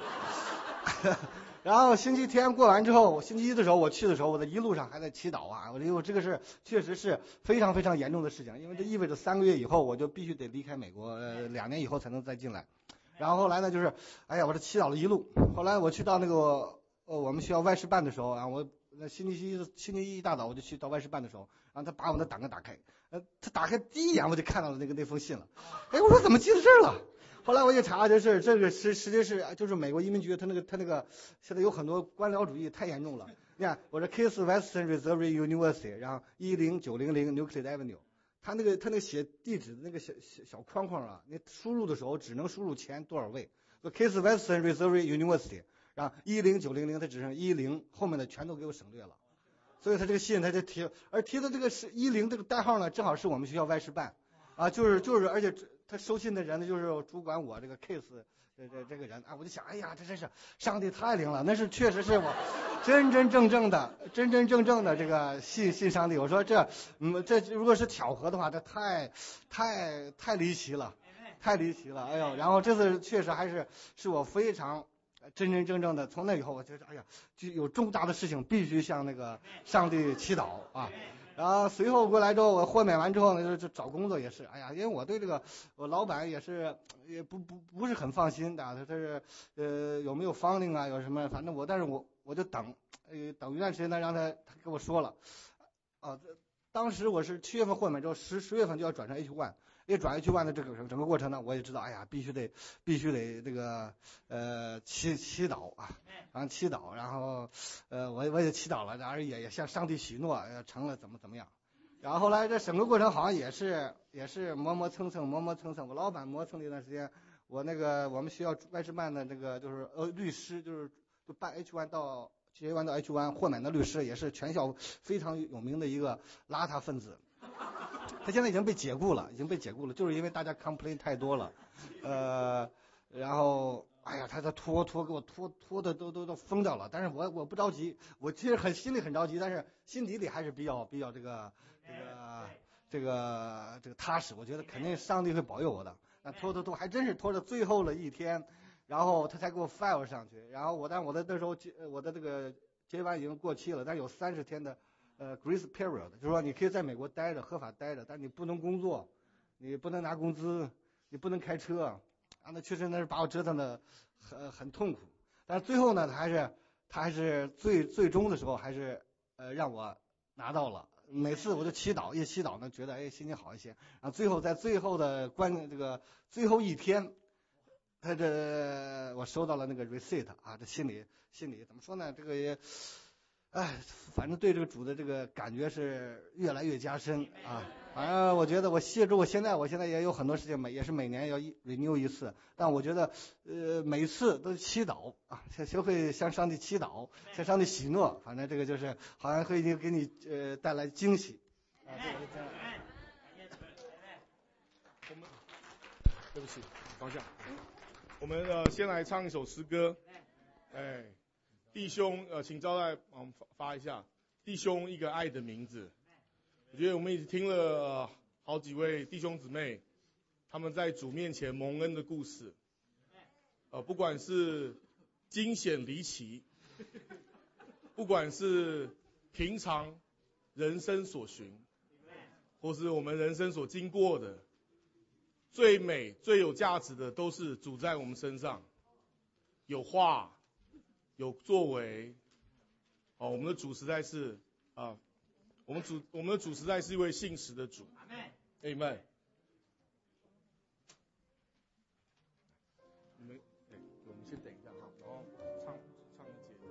然后星期天过完之后，星期一的时候我去的时候，我在一路上还在祈祷啊，我这我这个是确实是非常非常严重的事情，因为这意味着三个月以后我就必须得离开美国，呃，两年以后才能再进来。然后后来呢，就是哎呀，我这祈祷了一路。后来我去到那个呃我们学校外事办的时候啊，我那星期一星期一一大早我就去到外事办的时候，然后他把我的档案打开，呃，他打开第一眼我就看到了那个那封信了，哎，我说怎么记到这儿了？后来我一查，就是这个实实际是就是美国移民局，他那个他那个现在有很多官僚主义太严重了。你看我这 Case Western Reserve University， 然后一零九零零 Euclid Avenue， 他那个他那个写地址的那个小小小框框啊，你输入的时候只能输入前多少位。Case Western Reserve University， 然后一零九零零，他只剩一零，后面的全都给我省略了。所以他这个信他就提，而提的这个是一零这个代号呢，正好是我们学校外事办啊，就是就是，而且他收信的人呢，就是主管我这个 case 这这这个人啊，我就想，哎呀，这真是上帝太灵了，那是确实是我真真正正的真真正正的这个信信上帝。我说这嗯这如果是巧合的话，这太太太离奇了，太离奇了，哎呦，然后这次确实还是是我非常真真正正的，从那以后我觉得，哎呀，就有重大的事情必须向那个上帝祈祷啊。然后随后过来之后，我豁免完之后呢，就就找工作也是，哎呀，因为我对这个我老板也是也不不不是很放心的，他他是呃有没有 funding 啊，有什么，反正我但是我我就等，呃等一段时间呢，让他他跟我说了，啊，当时我是七月份豁免之后，十十月份就要转成 H 一，一转 H 一的这个整个过程呢，我也知道，哎呀，必须得必须得这个呃祈祈祷啊，然后祈祷，然后呃我我也祈祷了，然后也也向上帝许诺，呃成了怎么怎么样。然后后来这整个过程好像也是也是磨磨蹭蹭磨磨蹭蹭，我老板磨蹭了一段时间，我那个我们学校外事办的这个就是呃律师，就是就办 H 一到 H 一到 H 一豁免的律师，也是全校非常有名的一个邋遢分子。他现在已经被解雇了，已经被解雇了，就是因为大家 complain 太多了，呃，然后哎呀，他他拖拖给我拖拖的都都都疯掉了。但是我我不着急，我其实很心里很着急，但是心底里还是比较比较这个这个这个这个踏实。我觉得肯定上帝会保佑我的。那拖拖拖还真是拖着最后了一天，然后他才给我 file 上去。然后我但我的那时候我的这个结完已经过期了，但有三十天的。呃 ，grace period， 就是说你可以在美国待着，合法待着，但你不能工作，你不能拿工资，你不能开车，啊，那确实那是把我折腾的很很痛苦。但是最后呢，他还是他还是最最终的时候还是呃让我拿到了。每次我就祈祷，一祈祷呢，觉得哎心情好一些。然后最后在最后的关这个最后一天，他这我收到了那个 receipt 啊，这心里心里怎么说呢？这个也。哎，反正对这个主的这个感觉是越来越加深啊。反正我觉得我谢主，我现在我现在也有很多事情每也是每年要 renew 一次，但我觉得呃每次都祈祷啊，学会向上帝祈祷，向上帝许诺，反正这个就是好像会给你呃带来惊喜。啊，这个是这样。 我们对不起，方向。我们呃先来唱一首诗歌，哎。弟兄，呃，请招待，我们发发一下。弟兄，一个爱的名字。我觉得我们已经听了、呃、好几位弟兄姊妹，他们在主面前蒙恩的故事。呃，不管是惊险离奇，不管是平常人生所寻，或是我们人生所经过的，最美、最有价值的，都是主在我们身上。有话。有作为，哦，我们的主实在是啊，我们主我们的主实在是一位信实的主。阿们。你们，哎，我们先等一下哈，然后唱唱一节。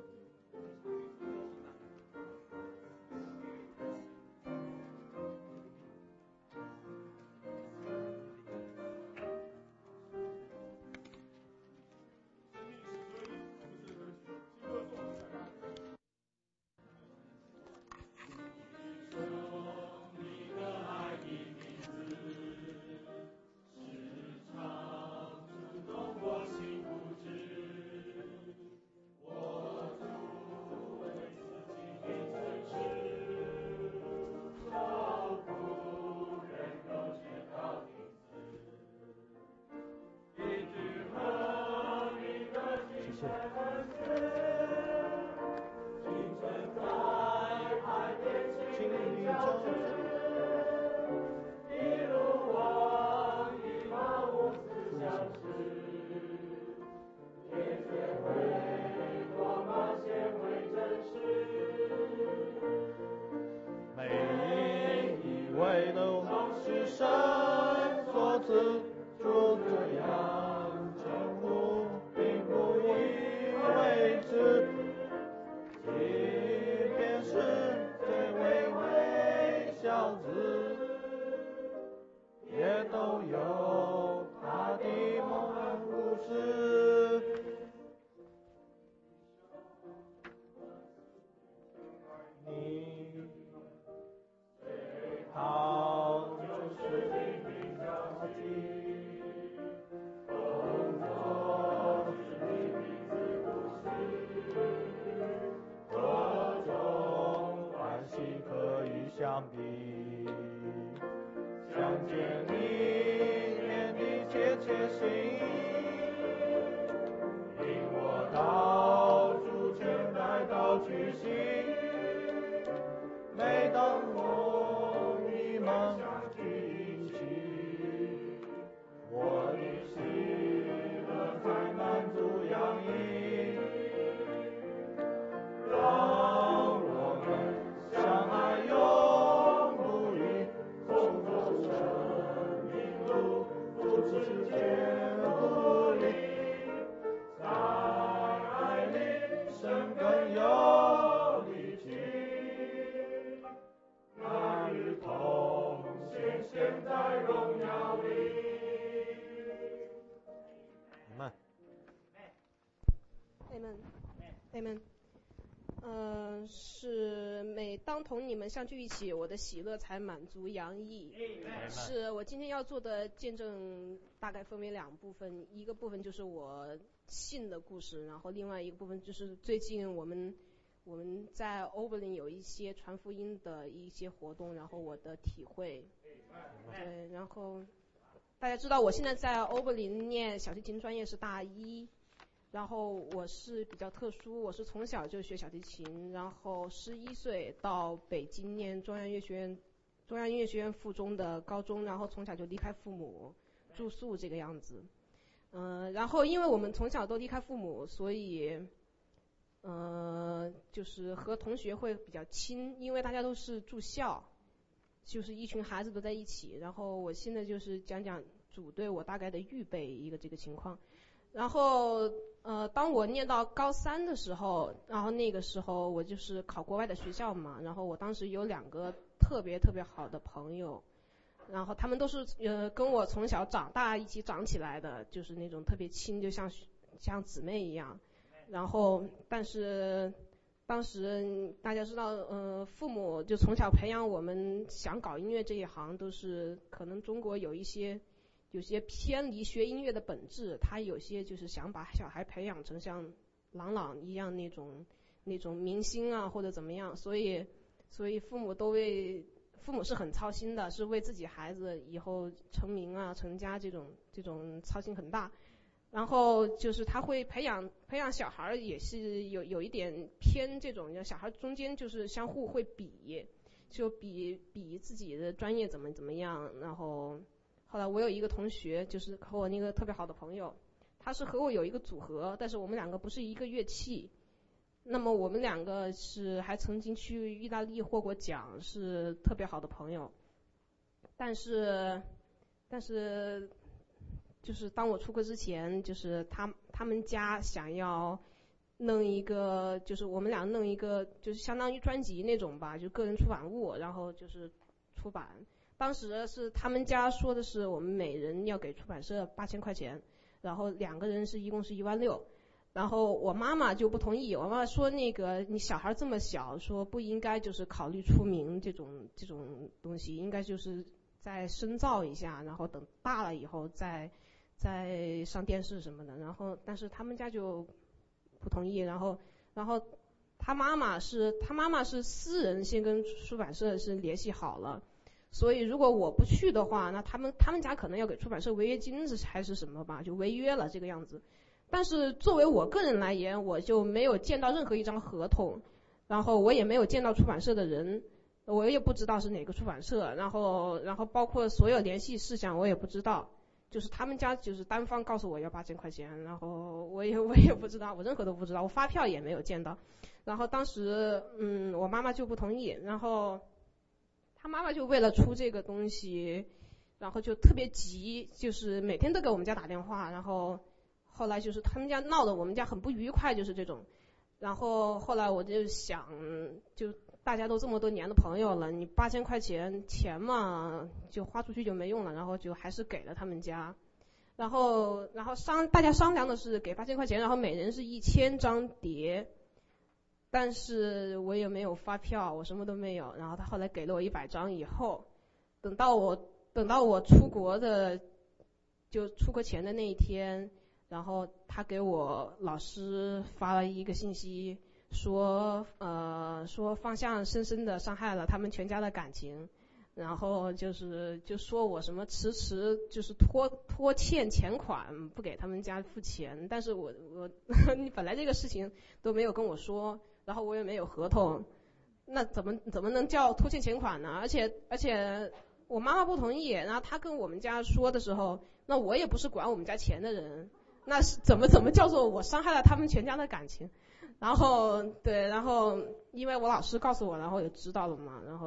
之间努力，在爱里生更有力气，那与同显现在荣耀里。 Amen Amen 呃，是每当同你们相聚一起，我的喜乐才满足洋溢。是我今天要做的见证，大概分为两部分，一个部分就是我信的故事，然后另外一个部分就是最近我们我们在欧柏林有一些传福音的一些活动，然后我的体会。对，然后大家知道我现在在欧柏林念小提琴专业是大一。然后我是比较特殊，我是从小就学小提琴，然后十一岁到北京念中央音乐学院中央音乐学院附中的高中，然后从小就离开父母住宿这个样子。嗯、呃，然后因为我们从小都离开父母，所以呃就是和同学会比较亲，因为大家都是住校，就是一群孩子都在一起。然后我现在就是讲讲主对我大概的预备一个这个情况。然后呃，当我念到高三的时候，然后那个时候我就是考国外的学校嘛，然后我当时有两个特别特别好的朋友，然后他们都是呃跟我从小长大一起长起来的，就是那种特别亲，就像像姊妹一样。然后但是当时大家知道呃父母就从小培养我们想搞音乐这一行，都是可能中国有一些有些偏离学音乐的本质，他有些就是想把小孩培养成像郎朗一样那种那种明星啊或者怎么样，所以所以父母都为父母是很操心的，是为自己孩子以后成名啊成家这种这种操心很大。然后就是他会培养培养小孩也是有有一点偏这种，小孩中间就是相互会比，就比比自己的专业怎么怎么样。然后后来我有一个同学，就是和我那个特别好的朋友，他是和我有一个组合，但是我们两个不是一个乐器。那么我们两个是还曾经去意大利获过奖，是特别好的朋友。但是但是就是当我出国之前，就是他他们家想要弄一个，就是我们俩弄一个就是相当于专辑那种吧，就个人出版物，然后就是出版。当时是他们家说的是我们每人要给出版社八千块钱，然后两个人是一共是一万六，然后我妈妈就不同意，我妈妈说那个你小孩这么小，说不应该就是考虑出名这种这种东西，应该就是再深造一下，然后等大了以后再再上电视什么的。然后但是他们家就不同意，然后然后他妈妈是他妈妈是私人先跟出版社是联系好了。所以如果我不去的话，那他们他们家可能要给出版社违约金还是什么吧，就违约了这个样子。但是作为我个人来言，我就没有见到任何一张合同，然后我也没有见到出版社的人，我也不知道是哪个出版社，然后然后包括所有联系事项我也不知道，就是他们家就是单方告诉我要八千块钱，然后我也我也不知道，我任何都不知道，我发票也没有见到。然后当时嗯我妈妈就不同意，然后他妈妈就为了出这个东西，然后就特别急，就是每天都给我们家打电话，然后后来就是他们家闹得我们家很不愉快，就是这种。然后后来我就想，就大家都这么多年的朋友了，你八千块钱钱嘛就花出去就没用了，然后就还是给了他们家。然后然后商大家商量的是给八千块钱，然后每人是一千张碟。但是我也没有发票，我什么都没有。然后他后来给了我一百张以后，等到我等到我出国的，就出国前的那一天，然后他给我老师发了一个信息，说呃说方向深深的伤害了他们全家的感情，然后就是就说我什么迟迟就是拖拖欠钱款不给他们家付钱，但是我我你本来这个事情都没有跟我说。然后我也没有合同，那怎么怎么能叫拖欠钱款呢？而且而且我妈妈不同意，然后她跟我们家说的时候，那我也不是管我们家钱的人，那是怎么怎么叫做我伤害了他们全家的感情？然后对，然后因为我老师告诉我，然后也知道了嘛，然后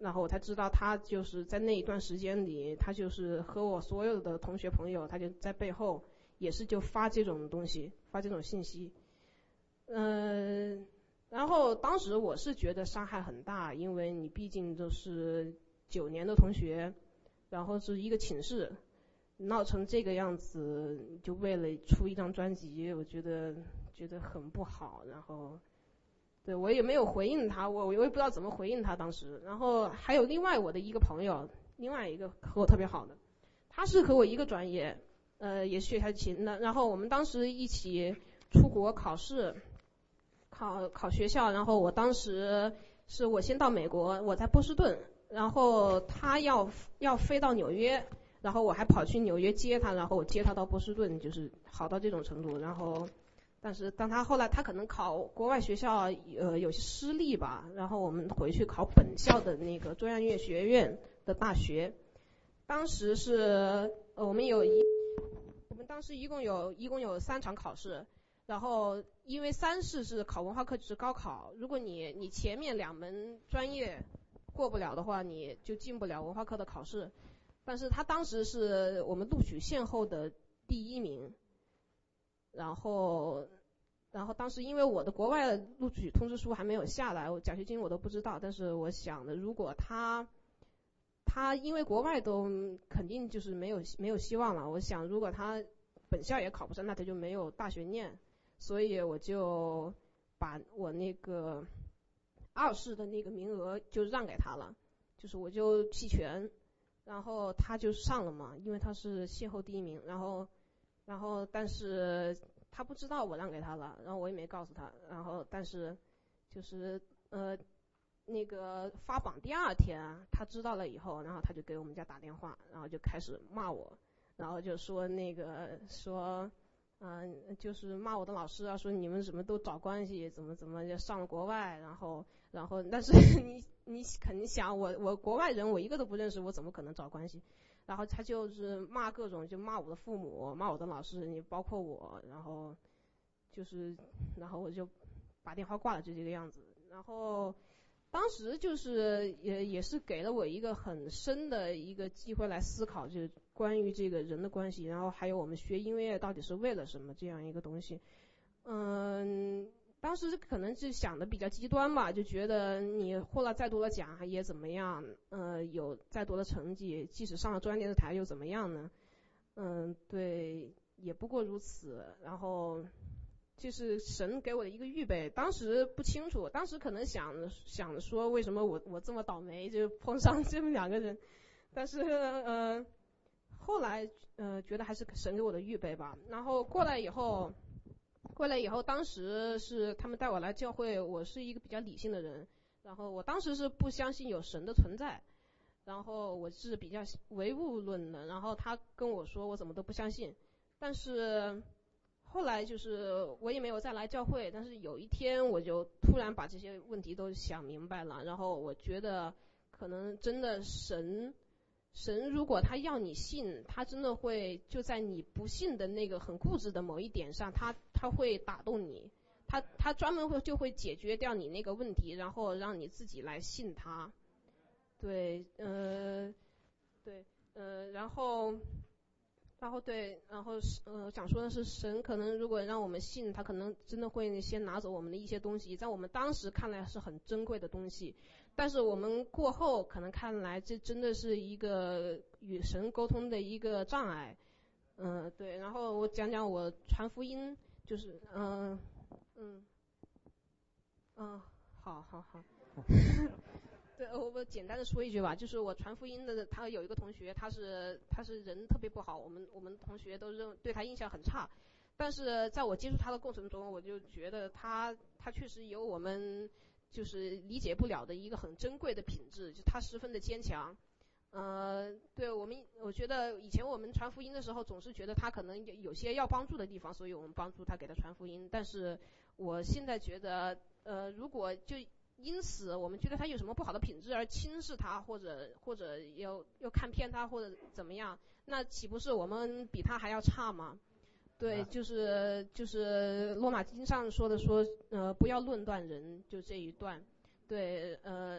然后我才知道他就是在那一段时间里，他就是和我所有的同学朋友，他就在背后也是就发这种东西，发这种信息。嗯、呃，然后当时我是觉得伤害很大，因为你毕竟都是九年的同学，然后是一个寝室，闹成这个样子，就为了出一张专辑，我觉得觉得很不好。然后对我也没有回应他，我我也不知道怎么回应他当时。然后还有另外我的一个朋友，另外一个和我特别好的，他是和我一个专业，呃，也学弹琴的。然后我们当时一起出国考试，考考学校。然后我当时是我先到美国，我在波士顿，然后他要要飞到纽约，然后我还跑去纽约接他，然后我接他到波士顿，就是好到这种程度。然后但是当他后来他可能考国外学校呃有些失利吧，然后我们回去考本校的那个中央音乐学院的大学。当时是呃我们有一我们当时一共有一共有三场考试，然后因为三试是考文化课，就是高考，如果你你前面两门专业过不了的话，你就进不了文化课的考试。但是他当时是我们录取线后的第一名，然后然后当时因为我的国外录取通知书还没有下来，我奖学金我都不知道，但是我想的如果他他因为国外都肯定就是没有没有希望了，我想如果他本校也考不上，那他就没有大学念，所以我就把我那个二试的那个名额就让给他了，就是我就弃权，然后他就上了嘛，因为他是线后第一名，然后然后但是他不知道我让给他了，然后我也没告诉他，然后但是就是呃那个发榜第二天他知道了以后，然后他就给我们家打电话，然后就开始骂我，然后就说那个说嗯、呃、就是骂我的老师啊，说你们怎么都找关系，怎么怎么就上了国外，然后然后但是你你肯定想我我国外人我一个都不认识，我怎么可能找关系？然后他就是骂各种，就骂我的父母，骂我的老师，你包括我，然后就是然后我就把电话挂了，就这个样子。然后当时就是也也是给了我一个很深的一个机会来思考，就是关于这个人的关系，然后还有我们学音乐到底是为了什么这样一个东西。嗯，当时可能是想的比较极端吧，就觉得你获了再多的奖也怎么样，呃，有再多的成绩，即使上了中央电视台又怎么样呢？嗯，对，也不过如此。然后就是神给我的一个预备，当时不清楚，当时可能想想说为什么我我这么倒霉就碰上这么两个人，但是呃后来呃觉得还是神给我的预备吧。然后过来以后过来以后当时是他们带我来教会，我是一个比较理性的人，然后我当时是不相信有神的存在，然后我是比较唯物论的，然后他跟我说我怎么都不相信，但是后来就是我也没有再来教会，但是有一天我就突然把这些问题都想明白了，然后我觉得可能真的神神如果他要你信，他真的会就在你不信的那个很固执的某一点上，他他会打动你，他他专门会就会解决掉你那个问题，然后让你自己来信他。对，呃对呃然后然后对，然后呃想说的是，神可能如果让我们信，他可能真的会先拿走我们的一些东西，在我们当时看来是很珍贵的东西，但是我们过后可能看来这真的是一个与神沟通的一个障碍。嗯、呃，对，然后我讲讲我传福音，就是嗯嗯嗯，好好好。对，我我简单的说一句吧，就是我传福音的，他有一个同学，他是他是人特别不好，我们我们同学都认对他印象很差，但是在我接触他的过程中，我就觉得他他确实有我们就是理解不了的一个很珍贵的品质，就他十分的坚强。呃，对我们，我觉得以前我们传福音的时候，总是觉得他可能有些要帮助的地方，所以我们帮助他给他传福音。但是我现在觉得，呃，如果就因此我们觉得他有什么不好的品质而轻视他，或者或者要要看偏他，或者怎么样，那岂不是我们比他还要差吗？对，就是就是罗马经上说的说，呃，不要论断人，就这一段。对，呃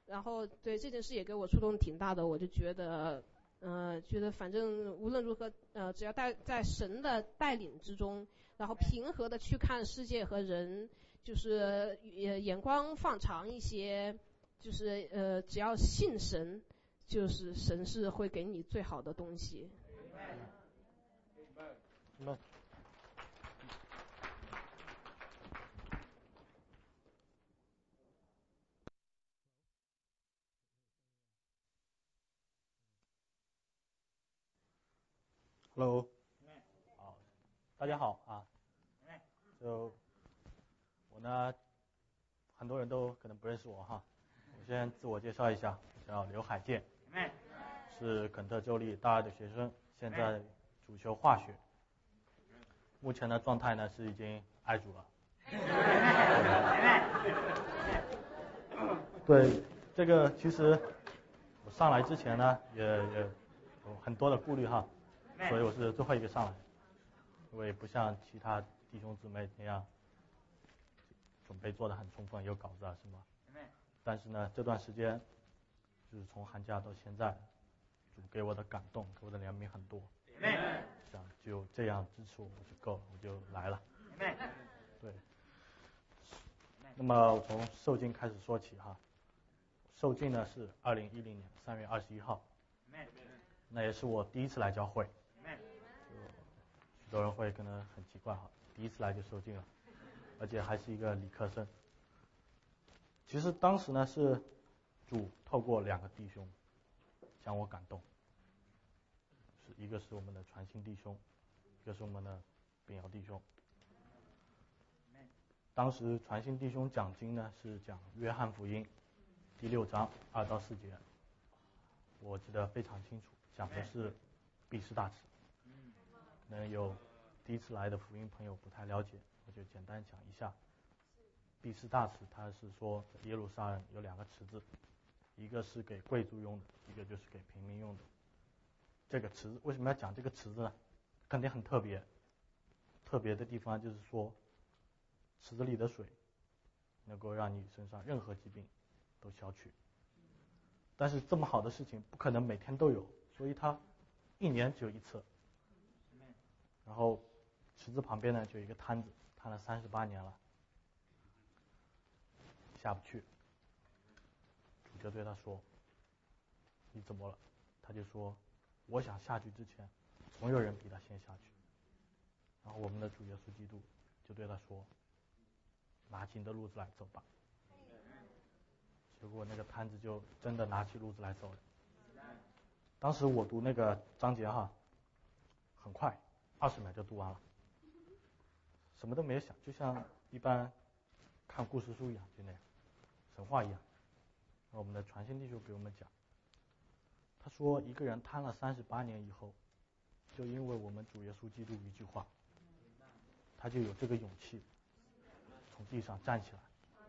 然后对这件事也给我触动挺大的，我就觉得，呃，觉得反正无论如何，呃，只要带在神的带领之中，然后平和的去看世界和人，就是呃眼光放长一些，就是呃只要信神，就是神是会给你最好的东西。 那Hello， 好，大家好啊。就我呢，很多人都可能不认识我哈。我先自我介绍一下，我叫刘海建，是肯特州立大二的学生，现在主修化学。目前的状态呢是已经爱主了。对，这个其实我上来之前呢也也有很多的顾虑哈。所以我是最后一个上来，因为不像其他弟兄姊妹那样准备做得很充分，有稿子啊什么。但是呢，这段时间就是从寒假到现在，主给我的感动，给我的怜悯很多。想就这样支持我，我就够了，我就来了。对。那么我从受浸开始说起哈。受浸呢是二零一零年三月二十一号，那也是我第一次来教会。许多人会可能很奇怪哈，第一次来就受浸了，而且还是一个理科生。其实当时呢是主透过两个弟兄将我感动，是一个是我们的传信弟兄，一个是我们的秉尧弟兄。当时传信弟兄讲经呢是讲约翰福音第六章二到四节，我记得非常清楚，讲的是毕士大池。可能有第一次来的福音朋友不太了解，我就简单讲一下。毕士大池它是说耶路撒冷有两个池子，一个是给贵族用的，一个就是给平民用的。这个池子为什么要讲这个池子呢？肯定很特别，特别的地方就是说池子里的水能够让你身上任何疾病都消去。但是这么好的事情不可能每天都有，所以它一年只有一次。然后池子旁边呢就有一个摊子，摊了三十八年了，下不去。主就对他说：“你怎么了？”他就说：“我想下去之前，总有人比他先下去。”然后我们的主耶稣基督就对他说：“拿起你的路子来走吧。”结果那个摊子就真的拿起路子来走了。当时我读那个章节哈，很快。二十秒就读完了，什么都没有想，就像一般看故事书一样，就那样，神话一样。我们的传信弟兄给我们讲，他说一个人摊了三十八年以后，就因为我们主耶稣基督一句话，他就有这个勇气从地上站起来。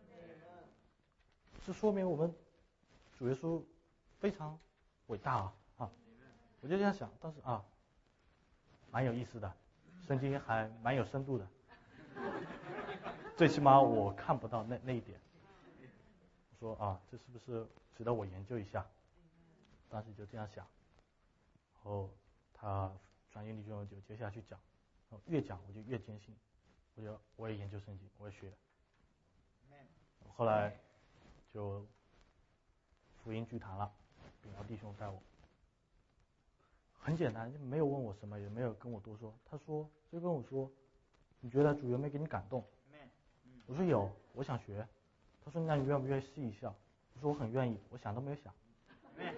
这说明我们主耶稣非常伟大啊！啊，我就这样想，当时啊。蛮有意思的，圣经还蛮有深度的，最起码我看不到那那一点。我说啊，这是不是值得我研究一下？当时就这样想。然后他传信弟兄就接下去讲，越讲我就越坚信，我就我也研究圣经，我也学。后来就福音聚谈了，秉尧弟兄带我。很简单，没有问我什么，也没有跟我多说。他说，就跟我说，你觉得主有没有给你感动？我说有，我想学。他说，那你愿不愿意试一下？我说我很愿意，我想都没有想。然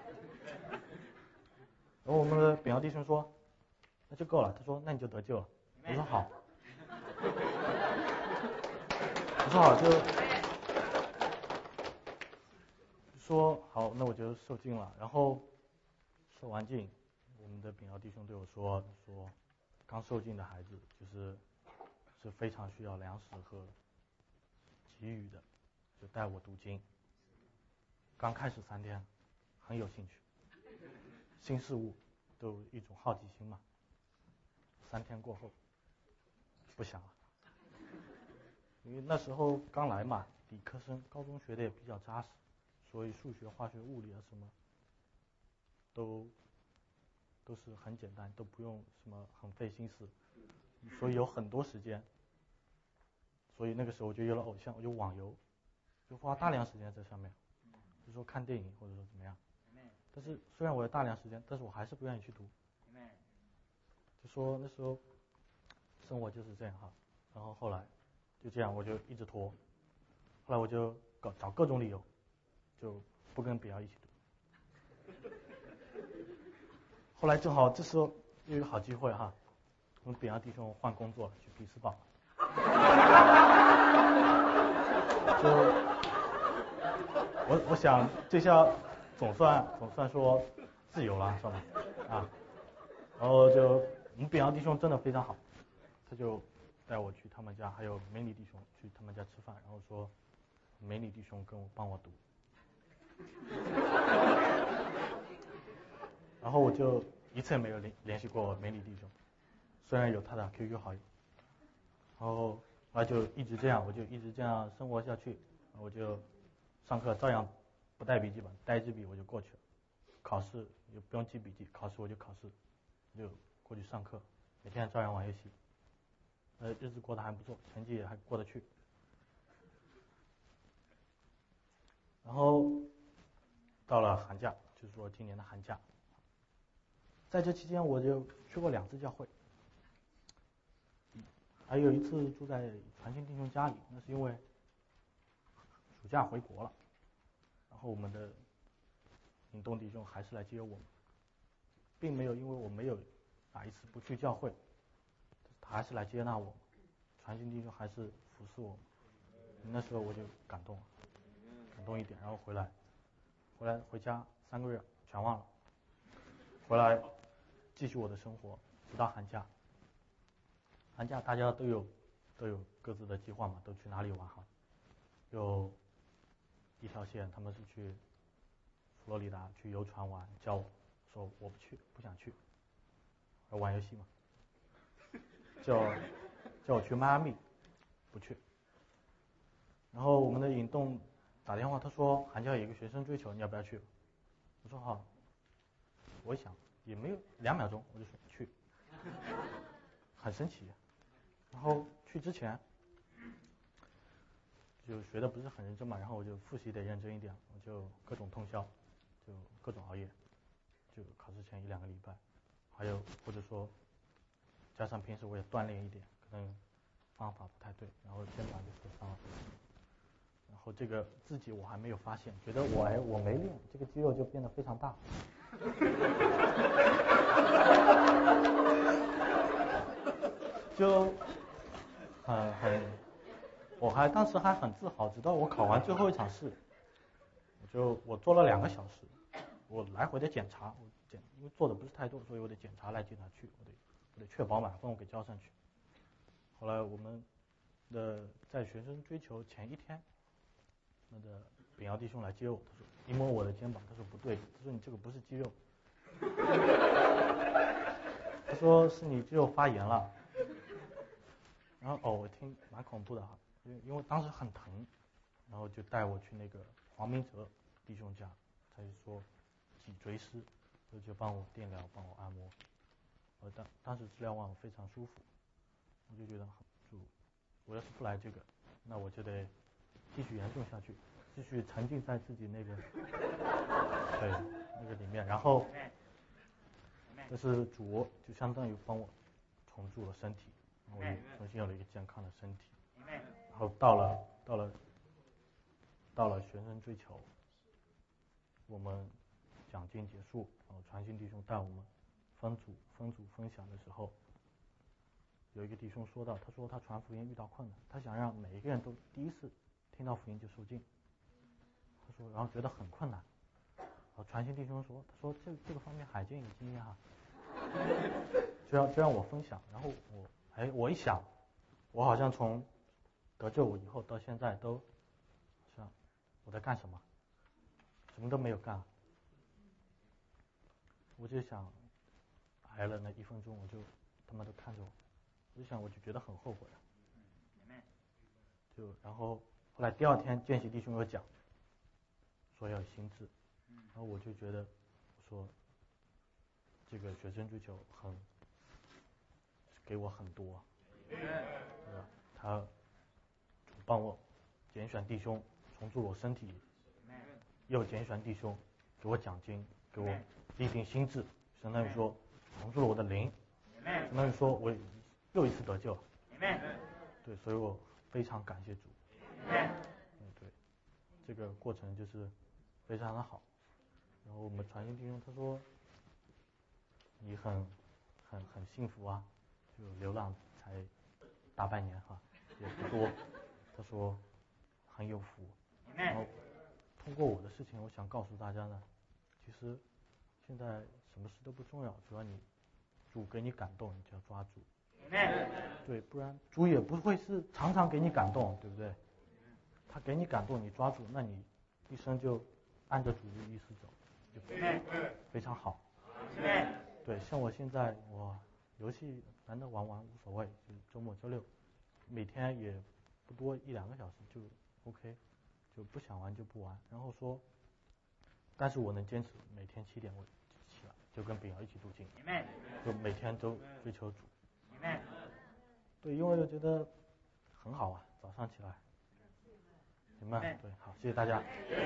后我们的秉尧弟兄说，那就够了。他说，那你就得救了。我说好。我说好，就说好，那我就受浸了。然后受完浸。我们的秉尧弟兄对我说：“说刚受浸的孩子就是是非常需要粮食和给予的，就带我读经。刚开始三天很有兴趣，新事物都有一种好奇心嘛。三天过后不想了，因为那时候刚来嘛，理科生，高中学的也比较扎实， 所以数学、化学、物理啊什么，都都是很简单，都不用什么很费心思，所以有很多时间。所以那个时候我就有了偶像，我就网游，就花大量时间在上面，就说看电影或者说怎么样。但是虽然我有大量时间，但是我还是不愿意去读。就说那时候生活就是这样哈，然后后来就这样我就一直拖，后来我就搞找各种理由，就不跟比奥一起读。后来正好这时候又有好机会哈，我们比奥弟兄换工作去匹兹堡。就我我想这下总算总算说自由了，算吧啊，然后就我们比昂弟兄真的非常好，他就带我去他们家，还有梅里弟兄去他们家吃饭，然后说梅里弟兄跟我帮我读，然后我就一次也没有联联系过梅里弟兄，虽然有他的 Q Q 好友，然后后来就一直这样，我就一直这样生活下去，我就上课照样不带笔记本，带一支笔我就过去了，考试也不用记笔记，考试我就考试，就过去上课，每天照样玩游戏，呃，日子过得还不错，成绩也还过得去。然后到了寒假，就是说今年的寒假，在这期间我就去过两次教会，还有一次住在传信弟兄家里，那是因为暑假回国了，然后我们的引动弟兄还是来接我们，并没有因为我没有哪一次不去教会，他还是来接纳我，传信弟兄还是服侍我，那时候我就感动了，感动一点，然后回来，回来回家三个月全忘了，回来继续我的生活，直到寒假。寒假大家都有都有各自的计划嘛，都去哪里玩哈？有一条线，他们是去佛罗里达去游船玩，叫我说我不去，不想去，要玩游戏嘛。叫叫我去迈阿密，不去。然后我们的引动打电话，他说寒假有一个学生追求，你要不要去？我说好。我一想也没有两秒钟，我就说去，很神奇。然后去之前就学的不是很认真嘛，然后我就复习得认真一点，我就各种通宵，就各种熬夜，就考试前一两个礼拜，还有或者说加上平时我也锻炼一点，可能方法不太对，然后肩膀就受伤了。然后这个自己我还没有发现，觉得我哎我没练，这个肌肉就变得非常大。就很很，我还当时还很自豪，直到我考完最后一场试，我就我做了两个小时，我来回的检查，我检因为做的不是太多，所以我得检查来检查去，我得我得确保满分我给交上去。后来我们的在学生追求前一天，那个炳尧弟兄来接我，他说一摸我的肩膀，他说不对，他说你这个不是肌肉，他说是你肌肉发炎了。然后哦，我听蛮恐怖的哈，因为因为当时很疼，然后就带我去那个黄明哲弟兄家，他就说脊椎师，就就帮我电疗，帮我按摩，我当当时治疗完我非常舒服，我就觉得就我要是不来这个，那我就得继续严重下去，继续沉浸在自己那个对那个里面，然后但是主就相当于帮我重铸了身体。我又重新有了一个健康的身体，然后到了到了到了学生追求，我们讲经结束，然后传信弟兄带我们分组分组分享的时候，有一个弟兄说到，他说他传福音遇到困难，他想让每一个人都第一次听到福音就受浸，他说然后觉得很困难，然后传信弟兄说，他说这这个方面海建有经验哈，就让就让我分享，然后我。哎，我一想，我好像从得救以后到现在都，像我在干什么？什么都没有干。我就想，挨了那一分钟，我就他们都看着我，我就想，我就觉得很后悔。就然后后来第二天见习弟兄有讲， 说要有心智，然后我就觉得说这个学生追求很给我很多，对吧？他帮我拣选弟兄，重铸我身体，又拣选弟兄，给我奖金，给我立定心智，相当于说重铸了我的灵，相当于说我又一次得救。对，所以我非常感谢主。嗯，对，这个过程就是非常的好。然后我们传信弟兄他说你很很很幸福啊，就流浪才大半年哈，也不多。他说很有福。然后通过我的事情，我想告诉大家呢，其实现在什么事都不重要，主要你主给你感动，你就要抓住。对，不然主也不会是常常给你感动，对不对？他给你感动，你抓住，那你一生就按着主的意思走，就非常好。对，像我现在我游戏反正玩玩无所谓，就周末周六，每天也不多一两个小时就 OK， 就不想玩就不玩。然后说，但是我能坚持每天七点我起来，就跟炳尧一起读经，就每天都追求主。对，因为我觉得很好啊，早上起来，行吧？对，好，谢谢大家。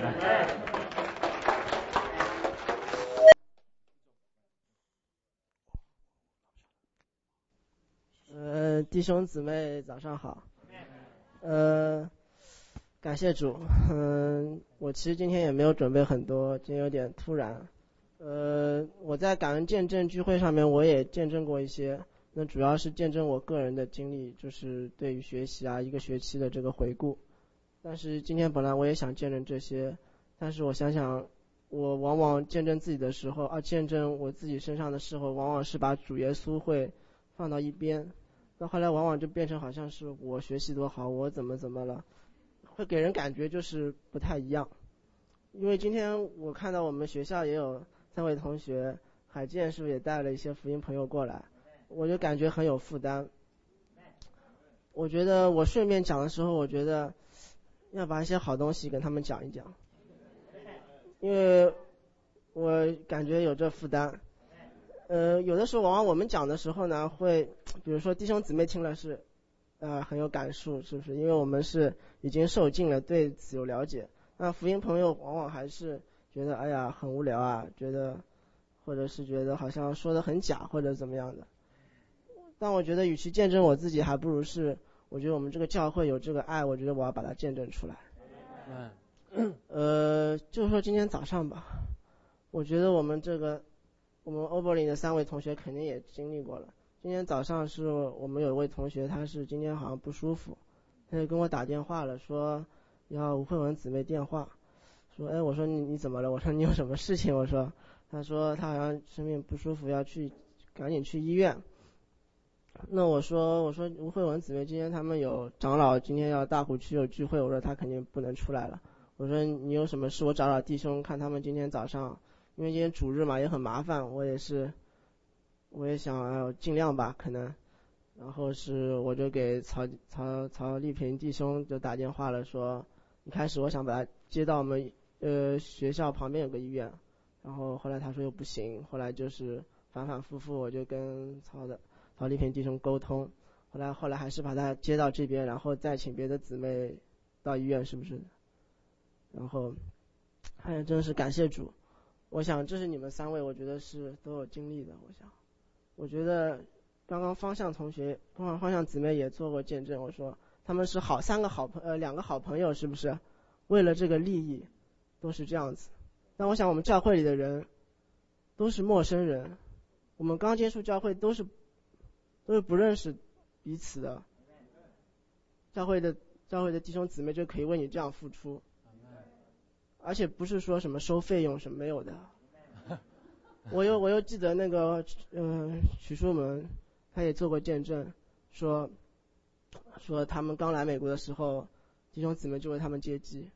呃，弟兄姊妹早上好。呃，感谢主。嗯、呃，我其实今天也没有准备很多，今天有点突然。呃，我在感恩见证聚会上面我也见证过一些。那主要是见证我个人的经历，就是对于学习啊一个学期的这个回顾。但是今天本来我也想见证这些，但是我想想，我往往见证自己的时候啊，见证我自己身上的时候，往往是把主耶稣会放到一边，到后来往往就变成好像是我学习多好，我怎么怎么了，会给人感觉就是不太一样。因为今天我看到我们学校也有三位同学，海健是不是也带了一些福音朋友过来？我就感觉很有负担。我觉得我顺便讲的时候，我觉得要把一些好东西跟他们讲一讲，因为我感觉有这负担。呃，有的时候往往我们讲的时候呢，会比如说弟兄姊妹听了是呃很有感触，是不是？因为我们是已经受尽了，对此有了解。那福音朋友往往还是觉得哎呀很无聊啊，觉得或者是觉得好像说的很假或者怎么样的。但我觉得与其见证我自己，还不如是我觉得我们这个教会有这个爱，我觉得我要把它见证出来。嗯，呃，就是说今天早上吧，我觉得我们这个我们欧柏林的三位同学肯定也经历过了。今天早上是我们有一位同学，他是今天好像不舒服，他就跟我打电话了，说要吴慧文姊妹电话，说哎，我说你你怎么了？我说你有什么事情？我说，他说他好像生病不舒服，要去赶紧去医院。那我说我说吴慧文姊妹今天他们有长老今天要大湖区有聚会，我说他肯定不能出来了。我说你有什么事我找找弟兄，看他们今天早上，因为今天主日嘛也很麻烦，我也是我也想要尽量吧可能。然后是我就给曹曹曹丽萍弟兄就打电话了，说一开始我想把他接到我们呃学校旁边有个医院，然后后来他说又不行，后来就是反反复复我就跟曹的曹丽萍弟兄沟通，后来后来还是把他接到这边，然后再请别的姊妹到医院，是不是？然后哎真是感谢主。我想这是你们三位我觉得是都有经历的。我想我觉得刚刚方向同学刚刚方向姊妹也做过见证，我说他们是好三个好朋呃两个好朋友，是不是为了这个利益都是这样子。但我想我们教会里的人都是陌生人，我们刚接触教会都是都是不认识彼此的，教会的教会的弟兄姊妹就可以为你这样付出，而且不是说什么收费用什么没有的。我又我又记得那个嗯、呃、许书门他也做过见证，说说他们刚来美国的时候弟兄姊妹就为他们接机。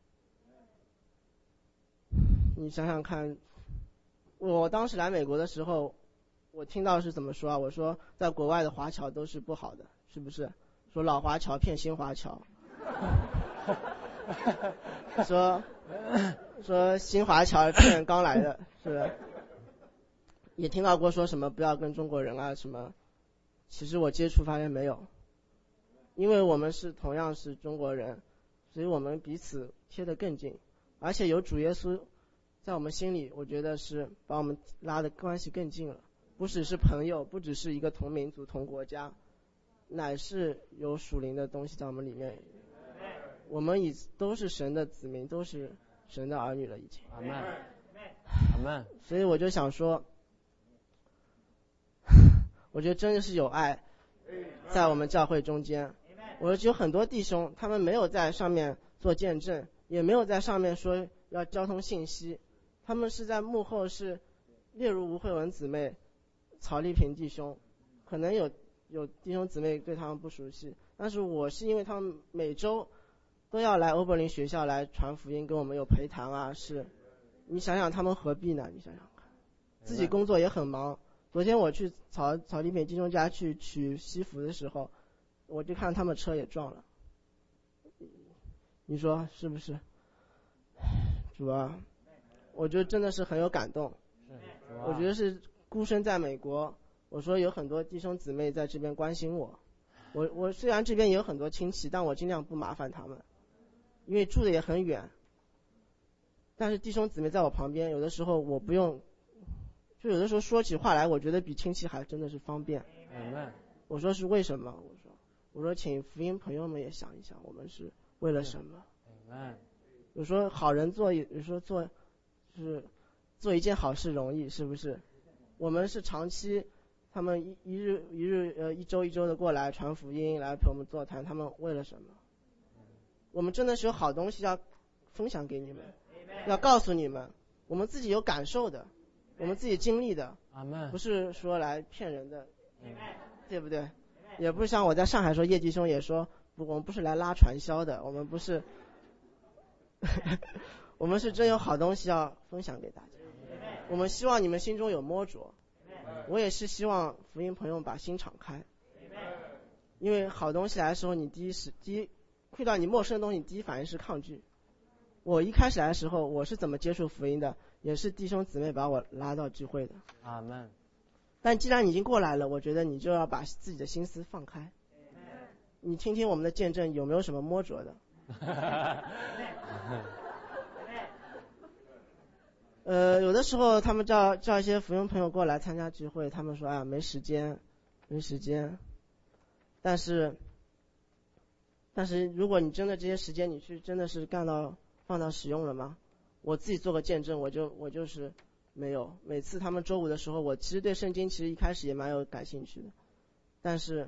你想想看，我当时来美国的时候我听到是怎么说啊？我说在国外的华侨都是不好的，是不是？说老华侨骗新华侨。说说新华侨骗人刚来的，是不是？也听到过说什么不要跟中国人啊什么，其实我接触发现没有，因为我们是同样是中国人，所以我们彼此贴得更近，而且有主耶稣在我们心里，我觉得是把我们拉的关系更近了，不只是朋友，不只是一个同民族同国家，乃是有属灵的东西在我们里面，我们已都是神的子民，都是神的儿女了已经。 阿门，阿门。 所以我就想说，我觉得真的是有爱在我们教会中间。我有很多弟兄，他们没有在上面做见证，也没有在上面说要交通信息，他们是在幕后是，例如吴慧文姊妹、曹丽萍弟兄，可能有有弟兄姊妹对他们不熟悉，但是我是因为他们每周都要来欧柏林学校来传福音，跟我们有陪谈啊，是，你想想他们何必呢？你想想看，自己工作也很忙。昨天我去曹曹丽萍弟兄家去取西服的时候，我就看他们车也撞了，你说是不是？主啊，我觉得真的是很有感动。我觉得是孤身在美国，我说有很多弟兄姊妹在这边关心我，我我虽然这边也有很多亲戚，但我尽量不麻烦他们，因为住的也很远，但是弟兄姊妹在我旁边，有的时候我不用，就有的时候说起话来，我觉得比亲戚还真的是方便。我说是为什么？我说我说请福音朋友们也想一想，我们是为了什么？有时候好人做，有时候做是做一件好事容易，是不是？我们是长期，他们一一日一日呃一周一周的过来传福音，来陪我们座谈，他们为了什么？我们真的是有好东西要分享给你们，要告诉你们，我们自己有感受的，我们自己经历的，不是说来骗人的，对不对？也不是像我在上海说，叶弟兄也说，我们不是来拉传销的，我们不是，我们是真有好东西要分享给大家。我们希望你们心中有摸着，我也是希望福音朋友们把心敞开，因为好东西来的时候，你第一时第一遇到你陌生的东西，你第一反应是抗拒。我一开始来的时候，我是怎么接触福音的，也是弟兄姊妹把我拉到聚会的。 阿门。 但既然你已经过来了，我觉得你就要把自己的心思放开，你听听我们的见证有没有什么摸着的。呃，有的时候他们叫叫一些福音朋友过来参加聚会，他们说哎呀没时间，没时间。但是，但是如果你真的这些时间你去真的是干到放到使用了吗？我自己做个见证，我就我就是没有。每次他们周五的时候，我其实对圣经其实一开始也蛮有感兴趣的，但是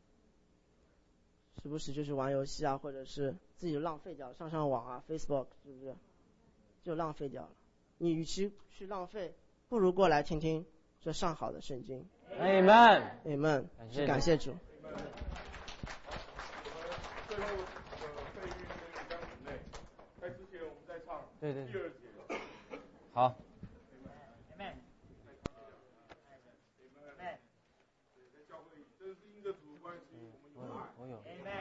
时不时就是玩游戏啊，或者是自己就浪费掉，上上网啊 Facebook 是不是就浪费掉了。你与其去浪费，不如过来听听这上好的圣经。 阿们， 阿们，感谢主。 最后呃费玉跟江姊妹，在之前我们再唱对对第二节。 好。 在教会里，真是因着主的关系，我们有爱。 我有。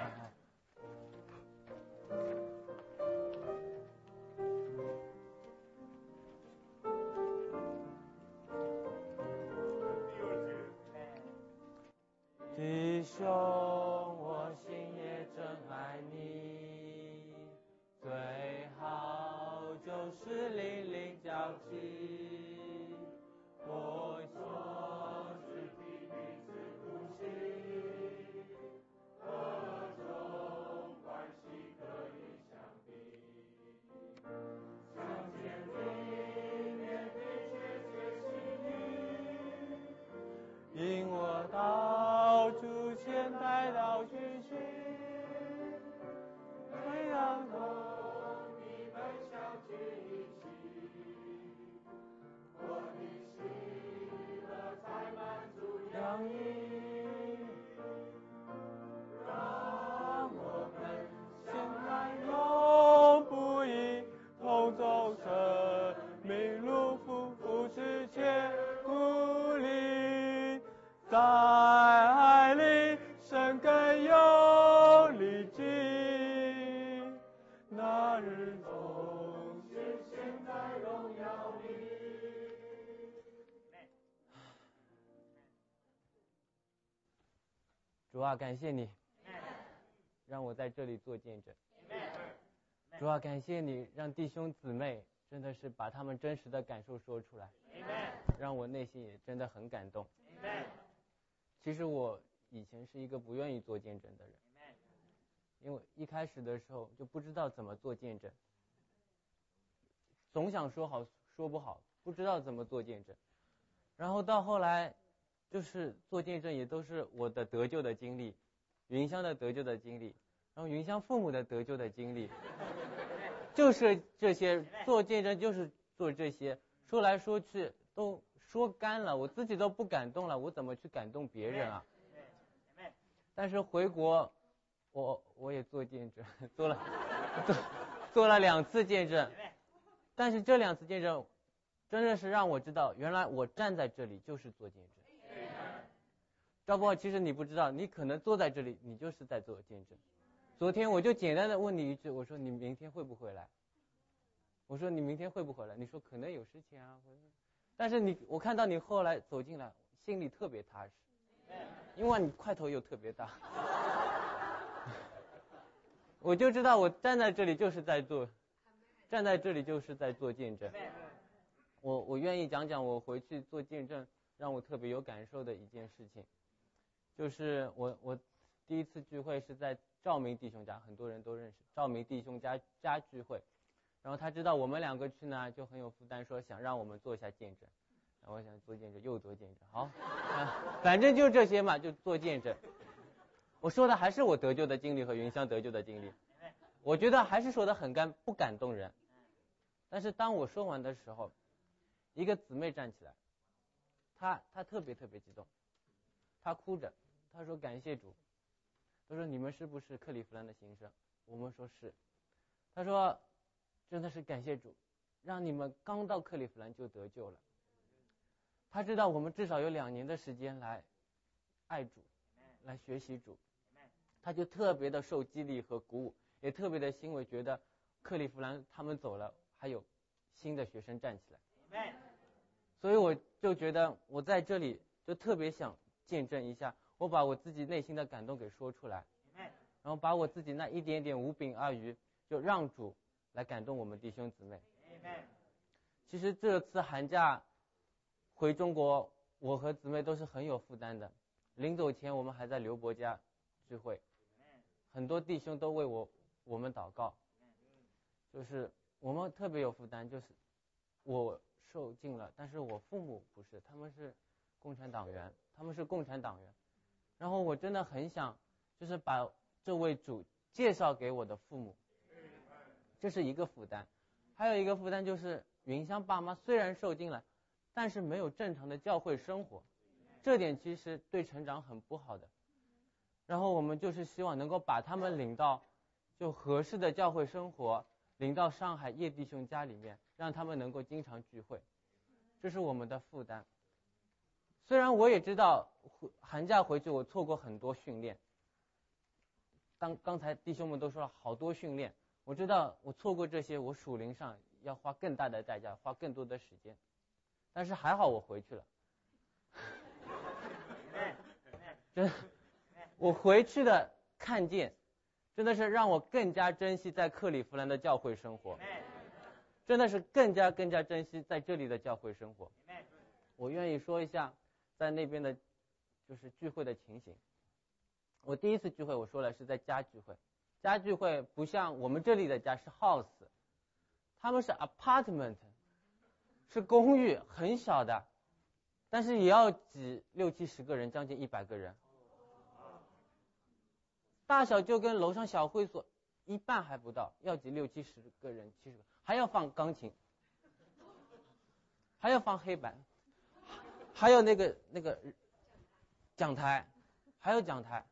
弟兄，我心也真爱你，最好就是邻里交集。我说是替彼此苦心，何种关系可以相比？相见里面的确切心意，因我到主前带到讯息，会让我你们相聚一起，我的喜乐才满足洋溢，让我们相爱永不移，同走生命路，夫妇之间鼓励，在爱里生根有力气，那日总是显主啊，感谢你，让我在这里做见证。主啊，感谢你，让弟兄姊妹真的是把他们真实的感受说出来，让我内心也真的很感动。其实我以前是一个不愿意做见证的人，因为一开始的时候就不知道怎么做见证，总想说好说不好，不知道怎么做见证。然后到后来就是做见证也都是我的得救的经历，云香的得救的经历，然后云香父母的得救的经历，就是这些，做见证就是做这些，说来说去都说干了，我自己都不感动了，我怎么去感动别人啊？但是回国我我也做见证，做了做做了两次见证，但是这两次见证真的是让我知道，原来我站在这里就是做见证。赵波，其实你不知道，你可能坐在这里，你就是在做见证。昨天我就简单的问你一句，我说你明天会不会来？我说你明天会不会来？你说可能有事情啊，但是你我看到你后来走进来，心里特别踏实，因为你块头又特别大，我就知道我站在这里就是在做，站在这里就是在做见证。我我愿意讲讲我回去做见证让我特别有感受的一件事情，就是我我第一次聚会是在赵明弟兄家，很多人都认识赵明弟兄家家聚会，然后他知道我们两个去呢，就很有负担，说想让我们做一下见证，然后我想做见证又做见证，好、啊，反正就这些嘛，就做见证。我说的还是我得救的经历和云香得救的经历，我觉得还是说的很感不感动人，但是当我说完的时候，一个姊妹站起来，她她特别特别激动，她哭着，她说感谢主，她说你们是不是克利夫兰的新生？我们说是，她说真的是感谢主，让你们刚到克利夫兰就得救了。她知道我们至少有两年的时间来爱主，来学习主，她就特别的受激励和鼓舞，也特别的欣慰，觉得克利夫兰他们走了，还有新的学生站起来。所以我就觉得我在这里就特别想见证一下，我把我自己内心的感动给说出来，然后把我自己那一点点五饼二鱼就让主来感动我们弟兄姊妹。其实这次寒假回中国，我和姊妹都是很有负担的，临走前我们还在刘伯家聚会，很多弟兄都为我我们祷告，就是我们特别有负担，就是我受尽了，但是我父母不是，他们是共产党员，他们是共产党员。然后我真的很想，就是把这位主介绍给我的父母，这是一个负担。还有一个负担就是云香爸妈虽然受尽了，但是没有正常的教会生活，这点其实对成长很不好的。然后我们就是希望能够把他们领到就合适的教会生活，领到上海叶弟兄家里面，让他们能够经常聚会，这是我们的负担。虽然我也知道寒假回去我错过很多训练，当刚才弟兄们都说了好多训练，我知道我错过这些，我属灵上要花更大的代价，花更多的时间，但是还好我回去了。真，我回去的看见真的是让我更加珍惜在克利夫兰的教会生活，真的是更加更加珍惜在这里的教会生活。我愿意说一下在那边的就是聚会的情形。我第一次聚会我说了是在家聚会，家聚会不像我们这里的家是 house， 他们是 apartment， 是公寓，很小的，但是也要挤六七十个人，将近一百个人，大小就跟楼上小会所一半还不到，要挤六七十个人，七十个，还要放钢琴，还要放黑板，还有那个那个讲台，还有讲台，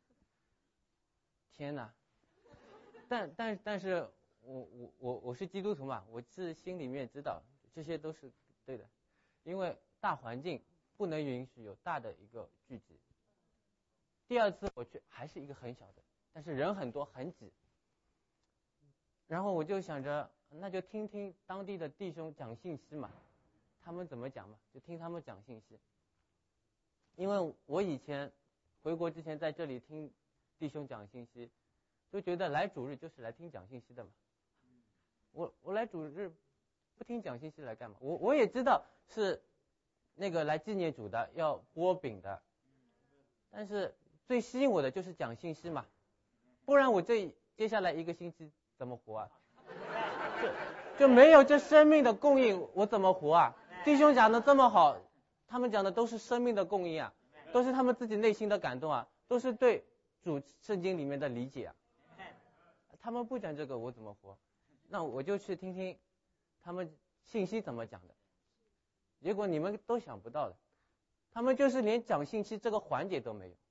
天哪！但但但是我我我我是基督徒嘛，我是心里面知道这些都是对的，因为大环境不能允许有大的一个聚集。第二次我去还是一个很小的，但是人很多很挤，然后我就想着那就听听当地的弟兄讲信息嘛，他们怎么讲嘛，就听他们讲信息。因为我以前回国之前在这里听弟兄讲信息，就觉得来主日就是来听讲信息的嘛。我我来主日不听讲信息来干嘛？我我也知道是那个来纪念主的，要拨饼的，但是最吸引我的就是讲信息嘛，不然我这接下来一个星期怎么活啊？就就没有这生命的供应，我怎么活啊？弟兄讲的这么好，他们讲的都是生命的供应啊，都是他们自己内心的感动啊，都是对主圣经里面的理解啊。他们不讲这个，我怎么活？那我就去听听他们信息怎么讲的。结果你们都想不到的，他们就是连讲信息这个环节都没有，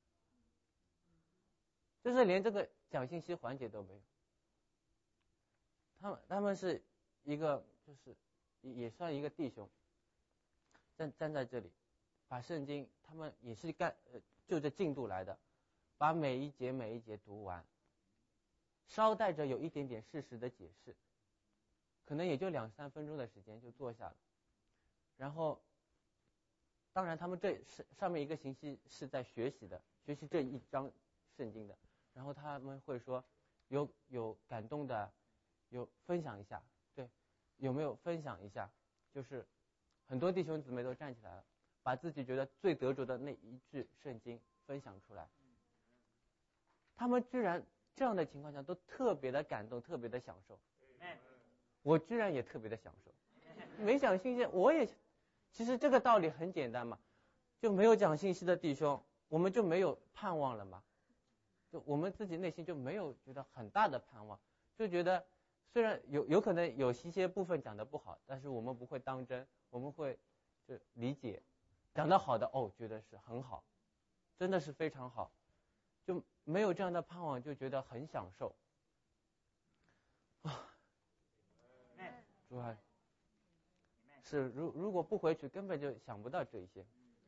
就是连这个讲信息环节都没有。他们他们是一个就是也算一个弟兄，站站在这里，把圣经他们也是干呃就这进度来的，把每一节每一节读完，稍带着有一点点事实的解释，可能也就两三分钟的时间就坐下了。然后当然他们这是上面一个星期是在学习的，学习这一章圣经的，然后他们会说有有感动的，有分享一下，对，有没有分享一下？就是很多弟兄姊妹都站起来了，把自己觉得最得着的那一句圣经分享出来。他们居然这样的情况下都特别的感动，特别的享受。我居然也特别的享受。没讲信息，我也其实这个道理很简单嘛，就没有讲信息的弟兄，我们就没有盼望了嘛。就我们自己内心就没有觉得很大的盼望，就觉得虽然有有可能有一些部分讲的不好，但是我们不会当真，我们会就理解，讲得好的哦，觉得是很好，真的是非常好，就没有这样的盼望，就觉得很享受啊。主啊，是如如果不回去，根本就想不到这一些，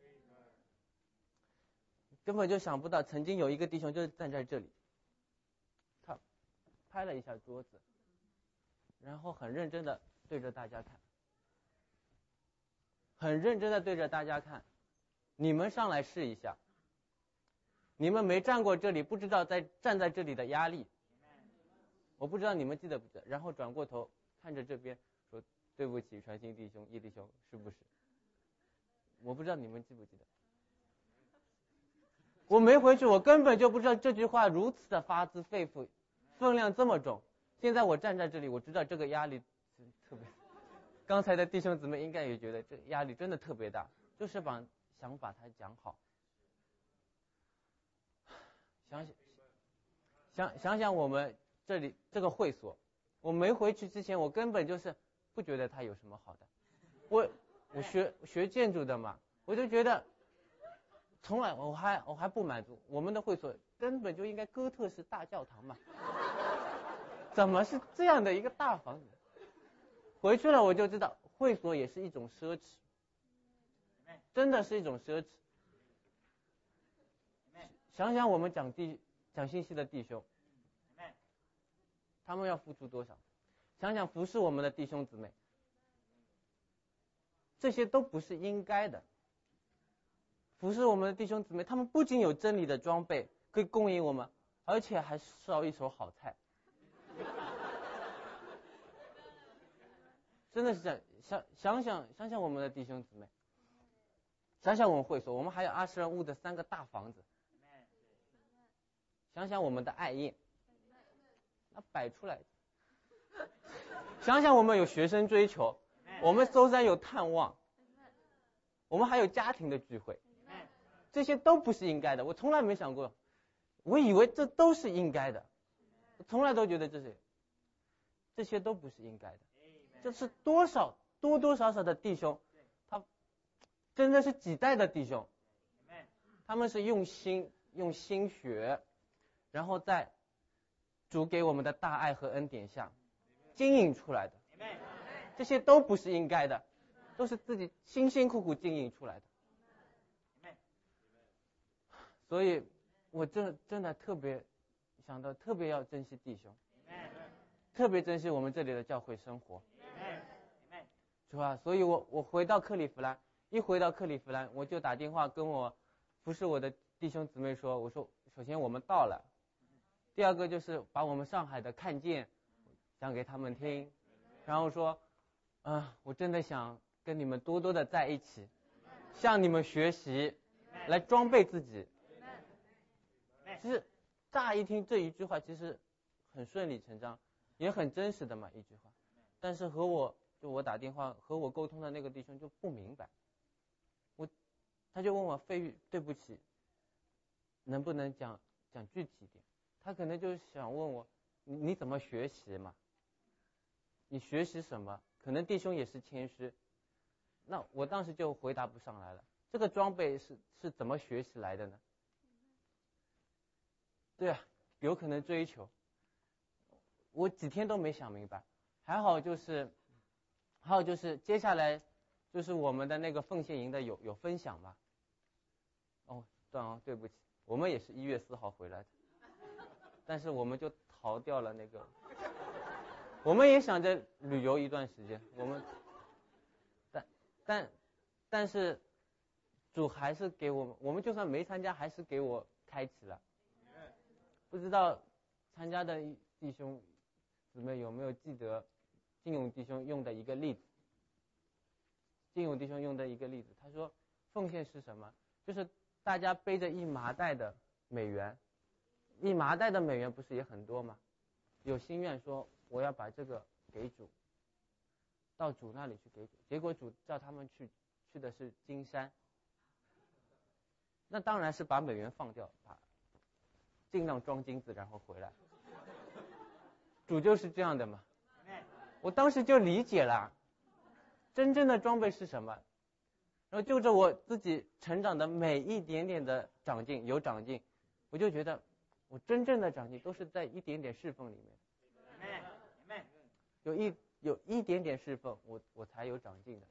根本就想不到。曾经有一个弟兄就是站在这里，他拍了一下桌子，然后很认真的对着大家看，很认真的对着大家看，你们上来试一下，你们没站过这里，不知道在站在这里的压力，我不知道你们记得不记得。然后转过头看着这边说，对不起传心弟兄叶弟兄，是不是？我不知道你们记不记得。我没回去，我根本就不知道这句话如此的发自肺腑，分量这么重。现在我站在这里，我知道这个压力特别。刚才的弟兄姊妹应该也觉得这压力真的特别大，就是把想把它讲好。想想想想想我们这里这个会所，我没回去之前，我根本就是不觉得它有什么好的。我我学学建筑的嘛，我就觉得从来我还我还不满足，我们的会所根本就应该哥特式大教堂嘛，怎么是这样的一个大房子？回去了我就知道，会所也是一种奢侈，真的是一种奢侈。想想我们讲弟讲信息的弟兄，他们要付出多少？想想服侍我们的弟兄姊妹，这些都不是应该的。服侍我们的弟兄姊妹，他们不仅有真理的装备可以供应我们，而且还烧一手好菜。真的是这样，想想想想想我们的弟兄姊妹，想想我们会所，我们还有阿什兰屋的三个大房子，想想我们的爱宴，那摆出来，想想我们有学生追求，我们周三有探望，我们还有家庭的聚会，这些都不是应该的。我从来没想过，我以为这都是应该的，我从来都觉得这些这些都不是应该的。这是多少多多少少的弟兄，他真的是几代的弟兄，他们是用心用心学，然后在主给我们的大爱和恩典下经营出来的，这些都不是应该的，都是自己辛辛苦苦经营出来的。所以我真真的特别想到，特别要珍惜弟兄，特别珍惜我们这里的教会生活，是吧？所以我我回到克利夫兰，一回到克利夫兰，我就打电话跟我不是我的弟兄姊妹说，我说首先我们到了，第二个就是把我们上海的看见讲给他们听，然后说，啊、呃，我真的想跟你们多多的在一起，向你们学习，来装备自己。其实乍一听这一句话，其实很顺理成章，也很真实的嘛一句话，但是和我就我打电话和我沟通的那个弟兄就不明白，我他就问我飞宇，对不起，能不能讲讲具体一点？他可能就是想问我，你你怎么学习嘛？你学习什么？可能弟兄也是谦虚，那我当时就回答不上来了。这个装备是是怎么学习来的呢？对啊，有可能追求，我几天都没想明白。还好就是，还有就是接下来就是我们的那个奉献营的有有分享嘛。哦，对哦，对不起，我们也是一月四号回来的，但是我们就逃掉了那个。我们也想着旅游一段时间，我们，但但但是主还是给我们，我们就算没参加，还是给我开启了。不知道参加的弟兄姊妹有没有记得金勇弟兄用的一个例子？金勇弟兄用的一个例子，他说奉献是什么？就是大家背着一麻袋的美元，一麻袋的美元不是也很多吗？有心愿说我要把这个给主，到主那里去给主，结果主叫他们去去的是金山，那当然是把美元放掉，把尽量装金子然后回来。主就是这样的嘛。我当时就理解了真正的装备是什么，然后就着我自己成长的每一点点的长进，有长进，我就觉得我真正的长进都是在一点点侍奉里面，有一有一点点侍奉，我我才有长进的。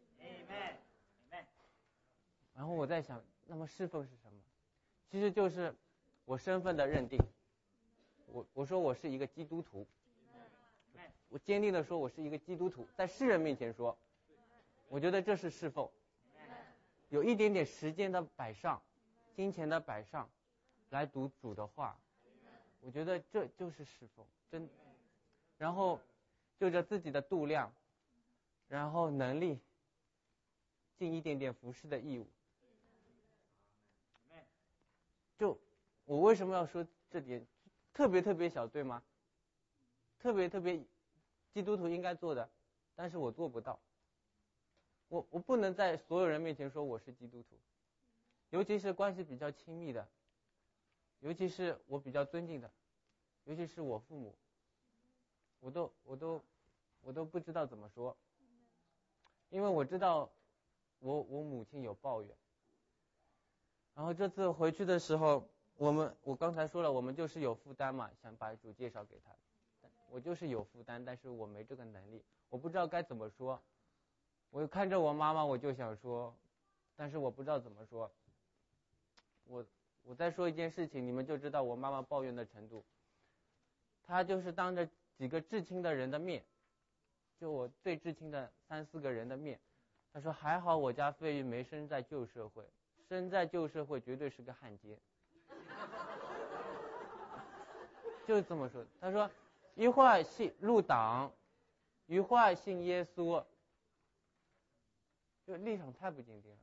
然后我在想，那么侍奉是什么？其实就是我身份的认定。我我说我是一个基督徒，我坚定的说我是一个基督徒，在世人面前说，我觉得这是侍奉。有一点点时间的摆上，金钱的摆上，来读主的话，我觉得这就是侍奉，真。然后就着自己的度量，然后能力，尽一点点服侍的义务。就我为什么要说这点？特别特别小，对吗？特别特别基督徒应该做的，但是我做不到。我我不能在所有人面前说我是基督徒，尤其是关系比较亲密的，尤其是我比较尊敬的，尤其是我父母，我都我都我都不知道怎么说，因为我知道我我母亲有抱怨。然后这次回去的时候，我们我刚才说了，我们就是有负担嘛，想把主介绍给他，我就是有负担，但是我没这个能力，我不知道该怎么说。我看着我妈妈，我就想说，但是我不知道怎么说。我我再说一件事情，你们就知道我妈妈抱怨的程度。她就是当着几个至亲的人的面，就我最至亲的三四个人的面，她说还好我家飞鱼没生在旧社会，生在旧社会绝对是个汉奸。就是这么说。她说一会儿信入党，一会儿信耶稣。就立场太不坚定了，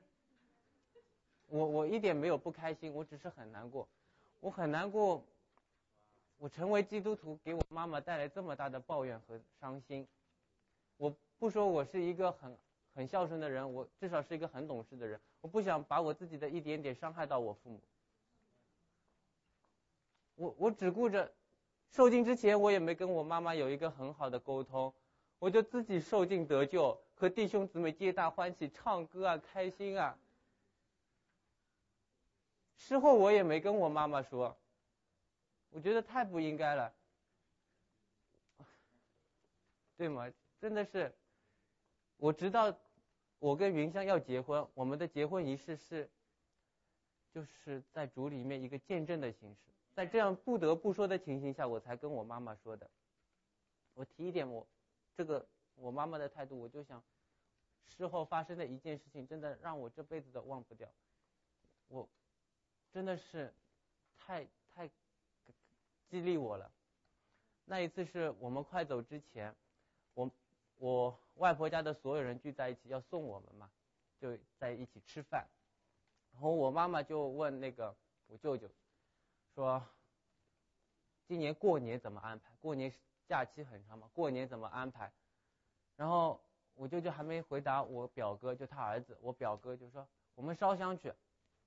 我我一点没有不开心，我只是很难过，我很难过，我成为基督徒给我妈妈带来这么大的抱怨和伤心。我不说我是一个很很孝顺的人，我至少是一个很懂事的人，我不想把我自己的一点点伤害到我父母。我我只顾着受浸之前，我也没跟我妈妈有一个很好的沟通，我就自己受尽得救，和弟兄姊妹皆大欢喜，唱歌啊，开心啊。事后我也没跟我妈妈说，我觉得太不应该了，对吗？真的是，我知道我跟云香要结婚，我们的结婚仪式是，就是在主里面一个见证的形式，在这样不得不说的情形下，我才跟我妈妈说的。我提一点我这个我妈妈的态度，我就想事后发生的一件事情真的让我这辈子都忘不掉。我真的是太太激励我了。那一次是我们快走之前，我我外婆家的所有人聚在一起要送我们嘛，就在一起吃饭。然后我妈妈就问那个我舅舅说，今年过年怎么安排？过年假期很长嘛，过年怎么安排？然后我舅舅还没回答我表哥，就他儿子，我表哥就说我们烧香去，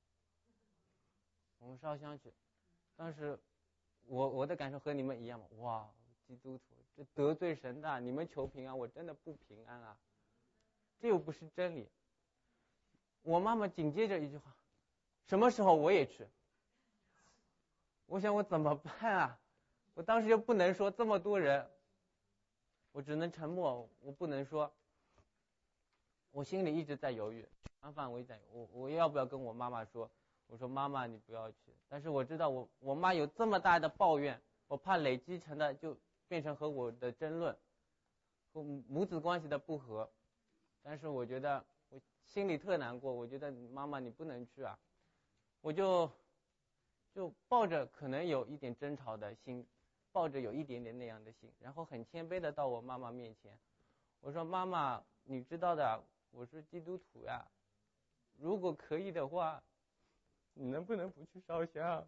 我们烧香去。当时我我的感受和你们一样嘛，哇，基督徒这得罪神的，你们求平安，我真的不平安啊，这又不是真理。我妈妈紧接着一句话，什么时候我也去？我想我怎么办啊？我当时又不能说这么多人，我只能沉默，我不能说。我心里一直在犹豫，相反我在我我要不要跟我妈妈说？我说妈妈你不要去，但是我知道我我妈有这么大的抱怨，我怕累积成的就变成和我的争论，和母子关系的不和。但是我觉得我心里特难过，我觉得妈妈你不能去啊，我就就抱着可能有一点争吵的心，抱着有一点点那样的心，然后很谦卑的到我妈妈面前，我说妈妈你知道的，我是基督徒呀，如果可以的话，你能不能不去烧香？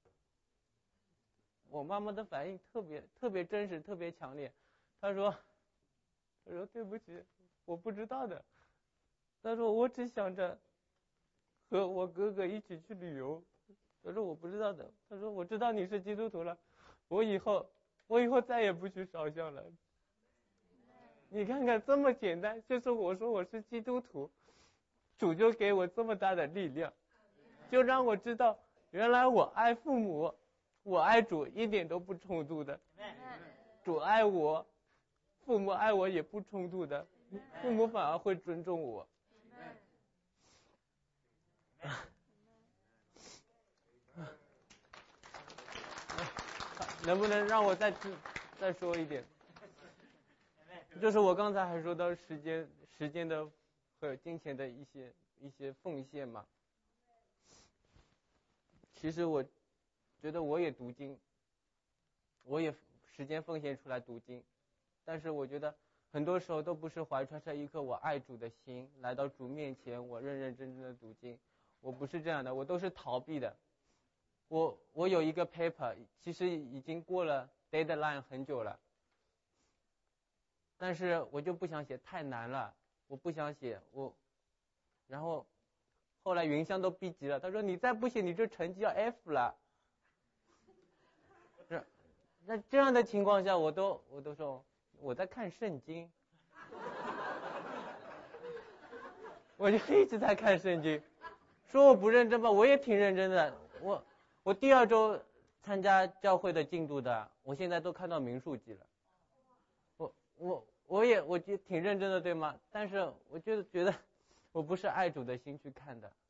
我妈妈的反应特别特别真实，特别强烈。她说：“她说对不起，我不知道的。她说我只想着和我哥哥一起去旅游。她说我不知道的。她说我知道你是基督徒了，我以后我以后再也不去烧香了。你看看这么简单，就是我说我是基督徒，主就给我这么大的力量。”就让我知道，原来我爱父母，我爱主一点都不冲突的。主爱我，父母爱我也不冲突的，父母反而会尊重我。能不能让我再再说一点？就是我刚才还说到时间时间的和金钱的一些一些奉献嘛。其实我觉得我也读经，我也时间奉献出来读经，但是我觉得很多时候都不是怀揣着一颗我爱主的心来到主面前，我认认真真的读经，我不是这样的，我都是逃避的。我我有一个 paper， 其实已经过了 deadline 很久了，但是我就不想写，太难了，我不想写，我然后。后来云香都逼急了，他说你再不写，你这成绩要 F 了。是，那这样的情况下，我都我都说我在看圣经，我就一直在看圣经。说我不认真吧，我也挺认真的。我我第二周参加教会的进度的，我现在都看到民数记了。我我我也我就挺认真的，对吗？但是我就觉得。我不是爱主的心去看的，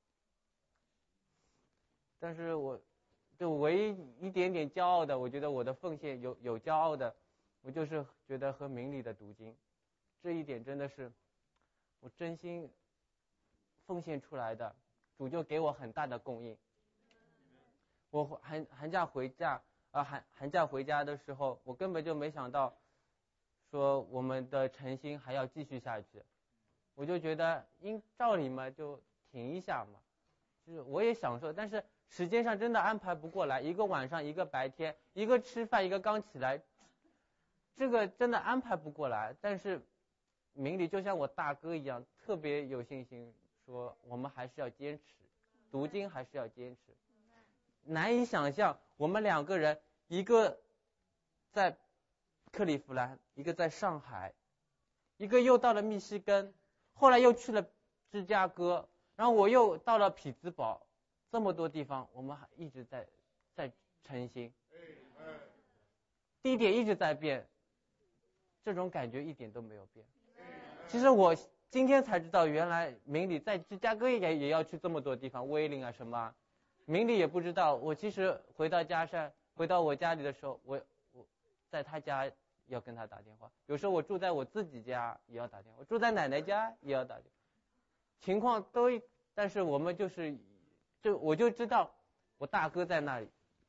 但是我就唯一一点点骄傲的，我觉得我的奉献有有骄傲的，我就是觉得和明理的读经，这一点真的是我真心奉献出来的，主就给我很大的供应。我寒寒假回家啊寒寒假回家的时候，我根本就没想到说我们的诚心还要继续下去。我就觉得应照理嘛就停一下嘛，就是我也享受，但是时间上真的安排不过来，一个晚上一个白天，一个吃饭一个刚起来，这个真的安排不过来。但是明理就像我大哥一样，特别有信心说我们还是要坚持，读经还是要坚持。难以想象我们两个人，一个在克利夫兰，一个在上海，一个又到了密西根，后来又去了芝加哥，然后我又到了匹兹堡，这么多地方，我们还一直在在诚心，地点一直在变，这种感觉一点都没有变。其实我今天才知道，原来明理在芝加哥也也要去这么多地方，威灵啊什么，明理也不知道。我其实回到家上，回到我家里的时候，我我在他家要跟他打电话，有时候我住在我自己家也要打电话，我住在奶奶家也要打电话，情况都，但是我们就是就我就知道我大哥在那里，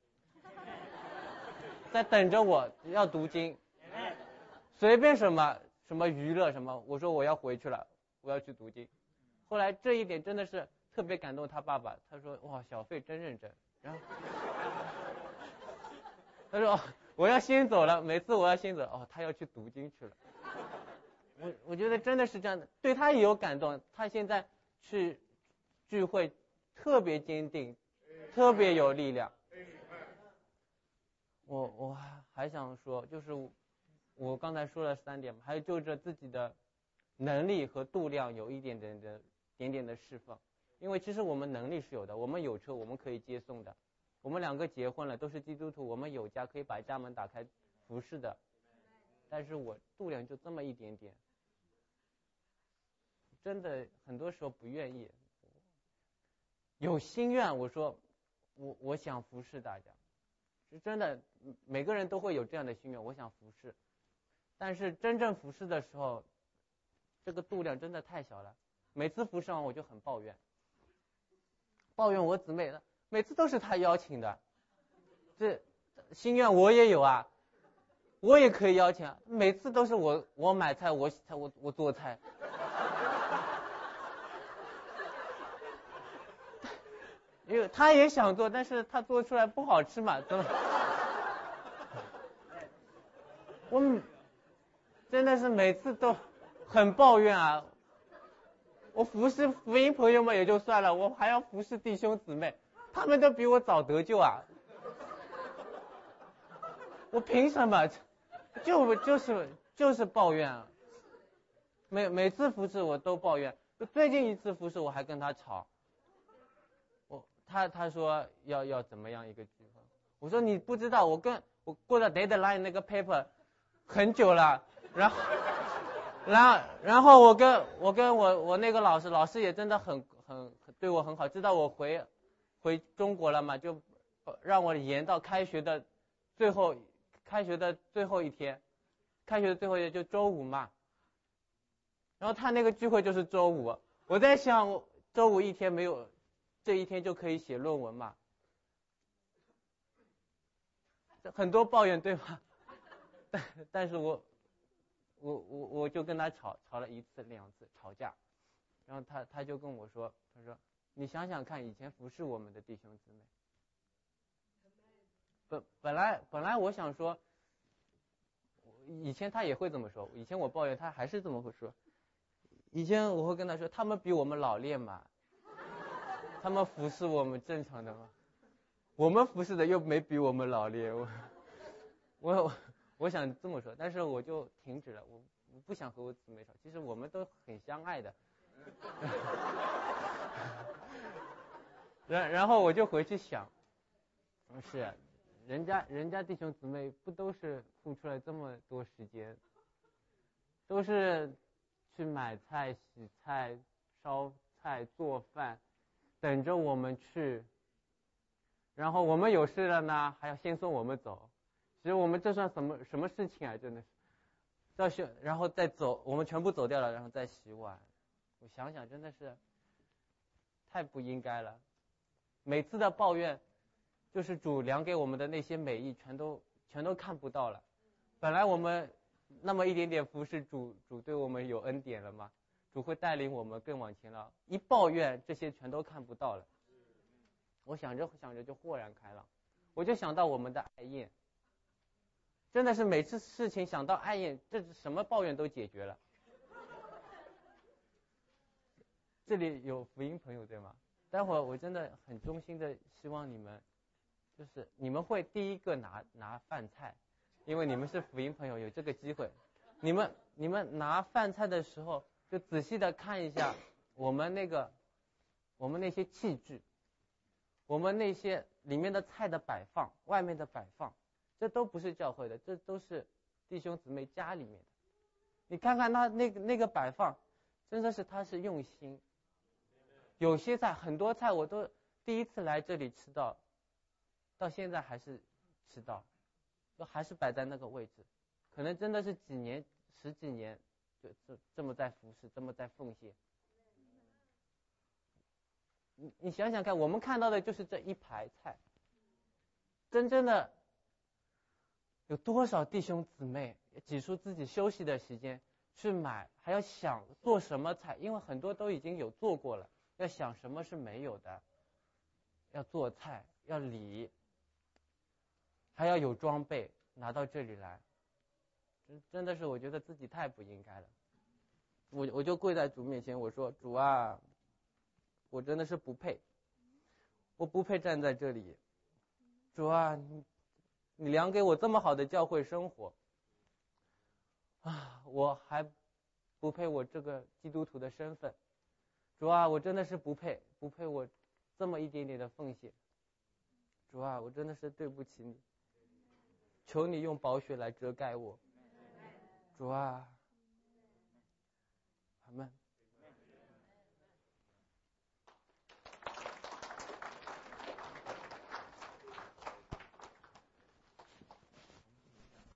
在等着我要读经，随便什么什么娱乐什么，我说我要回去了，我要去读经。后来这一点真的是特别感动他爸爸，他说哇，小费真认真。然后他说、哦、我要先走了，每次我要先走，哦，他要去读经去了。我我觉得真的是这样的，对他也有感动，他现在去聚会特别坚定，特别有力量。我我还想说，就是我刚才说了三点嘛，还有就着自己的能力和度量有一点点的点点的释放，因为其实我们能力是有的，我们有车，我们可以接送的，我们两个结婚了，都是基督徒，我们有家可以把家门打开服侍的，但是我度量就这么一点点，真的很多时候不愿意，有心愿，我说我我想服侍大家，是真的，每个人都会有这样的心愿，我想服侍，但是真正服侍的时候，这个度量真的太小了，每次服侍完我就很抱怨，抱怨我姊妹的，每次都是他邀请的，这心愿我也有啊，我也可以邀请啊，每次都是我我买菜，我洗菜，我我做菜。因为他也想做，但是他做出来不好吃嘛，怎么？我真的是每次都很抱怨啊！我服侍福音朋友们也就算了，我还要服侍弟兄姊妹，他们都比我早得救啊！我凭什么？就就是就是抱怨啊！每每次服侍我都抱怨，最近一次服侍我还跟他吵。他他说要要怎么样一个计划，我说你不知道，我跟我过了 deadline 那个 paper 很久了，然后然后然后我跟我跟我我那个老师，老师也真的很很对我很好，知道我回回中国了嘛，就让我延到开学的最后开学的最后一天，开学的最后一天就周五嘛，然后他那个聚会就是周五，我在想周五一天没有。这一天就可以写论文嘛？很多抱怨对吧？但但是我我我我就跟他吵吵了一次两次吵架，然后他他就跟我说，他说你想想看，以前服侍我们的弟兄姊妹，本本来本来我想说，以前他也会这么说，以前我抱怨他还是这么会说，以前我会跟他说，他们比我们老练嘛。他们服侍我们正常的吗？我们服侍的又没比我们老练，我我我想这么说，但是我就停止了，我我不想和我姊妹吵，其实我们都很相爱的。然然后我就回去想，是，人家人家弟兄姊妹不都是付出了这么多时间，都是去买菜、洗菜、烧菜、做饭。等着我们去，然后我们有事了呢，还要先送我们走。其实我们这算什么什么事情啊？真的是，到学然后再走，我们全部走掉了，然后再洗碗。我想想，真的是太不应该了。每次的抱怨，就是主量给我们的那些美意，全都全都看不到了。本来我们那么一点点服侍，主主对我们有恩典了吗？主会带领我们更往前了，一抱怨这些全都看不到了。我想着想着就豁然开朗，我就想到我们的爱宴，真的是每次事情想到爱宴，这什么抱怨都解决了。这里有福音朋友对吗？待会儿我真的很衷心的希望你们，就是你们会第一个拿拿饭菜，因为你们是福音朋友，有这个机会。你们你们拿饭菜的时候。就仔细的看一下我们那个我们那些器具，我们那些里面的菜的摆放，外面的摆放，这都不是教会的，这都是弟兄姊妹家里面的。你看看他那个那个摆放，真的是他是用心。有些菜很多菜我都第一次来这里吃到，到现在还是吃到，都还是摆在那个位置，可能真的是几年十几年。就这这么在服侍，这么在奉献， 你你想想看，我们看到的就是这一排菜，真正的有多少弟兄姊妹挤出自己休息的时间去买，还要想做什么菜，因为很多都已经有做过了，要想什么是没有的，要做菜，要理，还要有装备拿到这里来，真真的是我觉得自己太不应该了。我我就跪在主面前，我说主啊，我真的是不配，我不配站在这里。主啊，你你量给我这么好的教会生活啊，我还不配我这个基督徒的身份。主啊，我真的是不配，不配我这么一点点的奉献。主啊，我真的是对不起你，求你用宝血来遮盖我。主啊，阿们。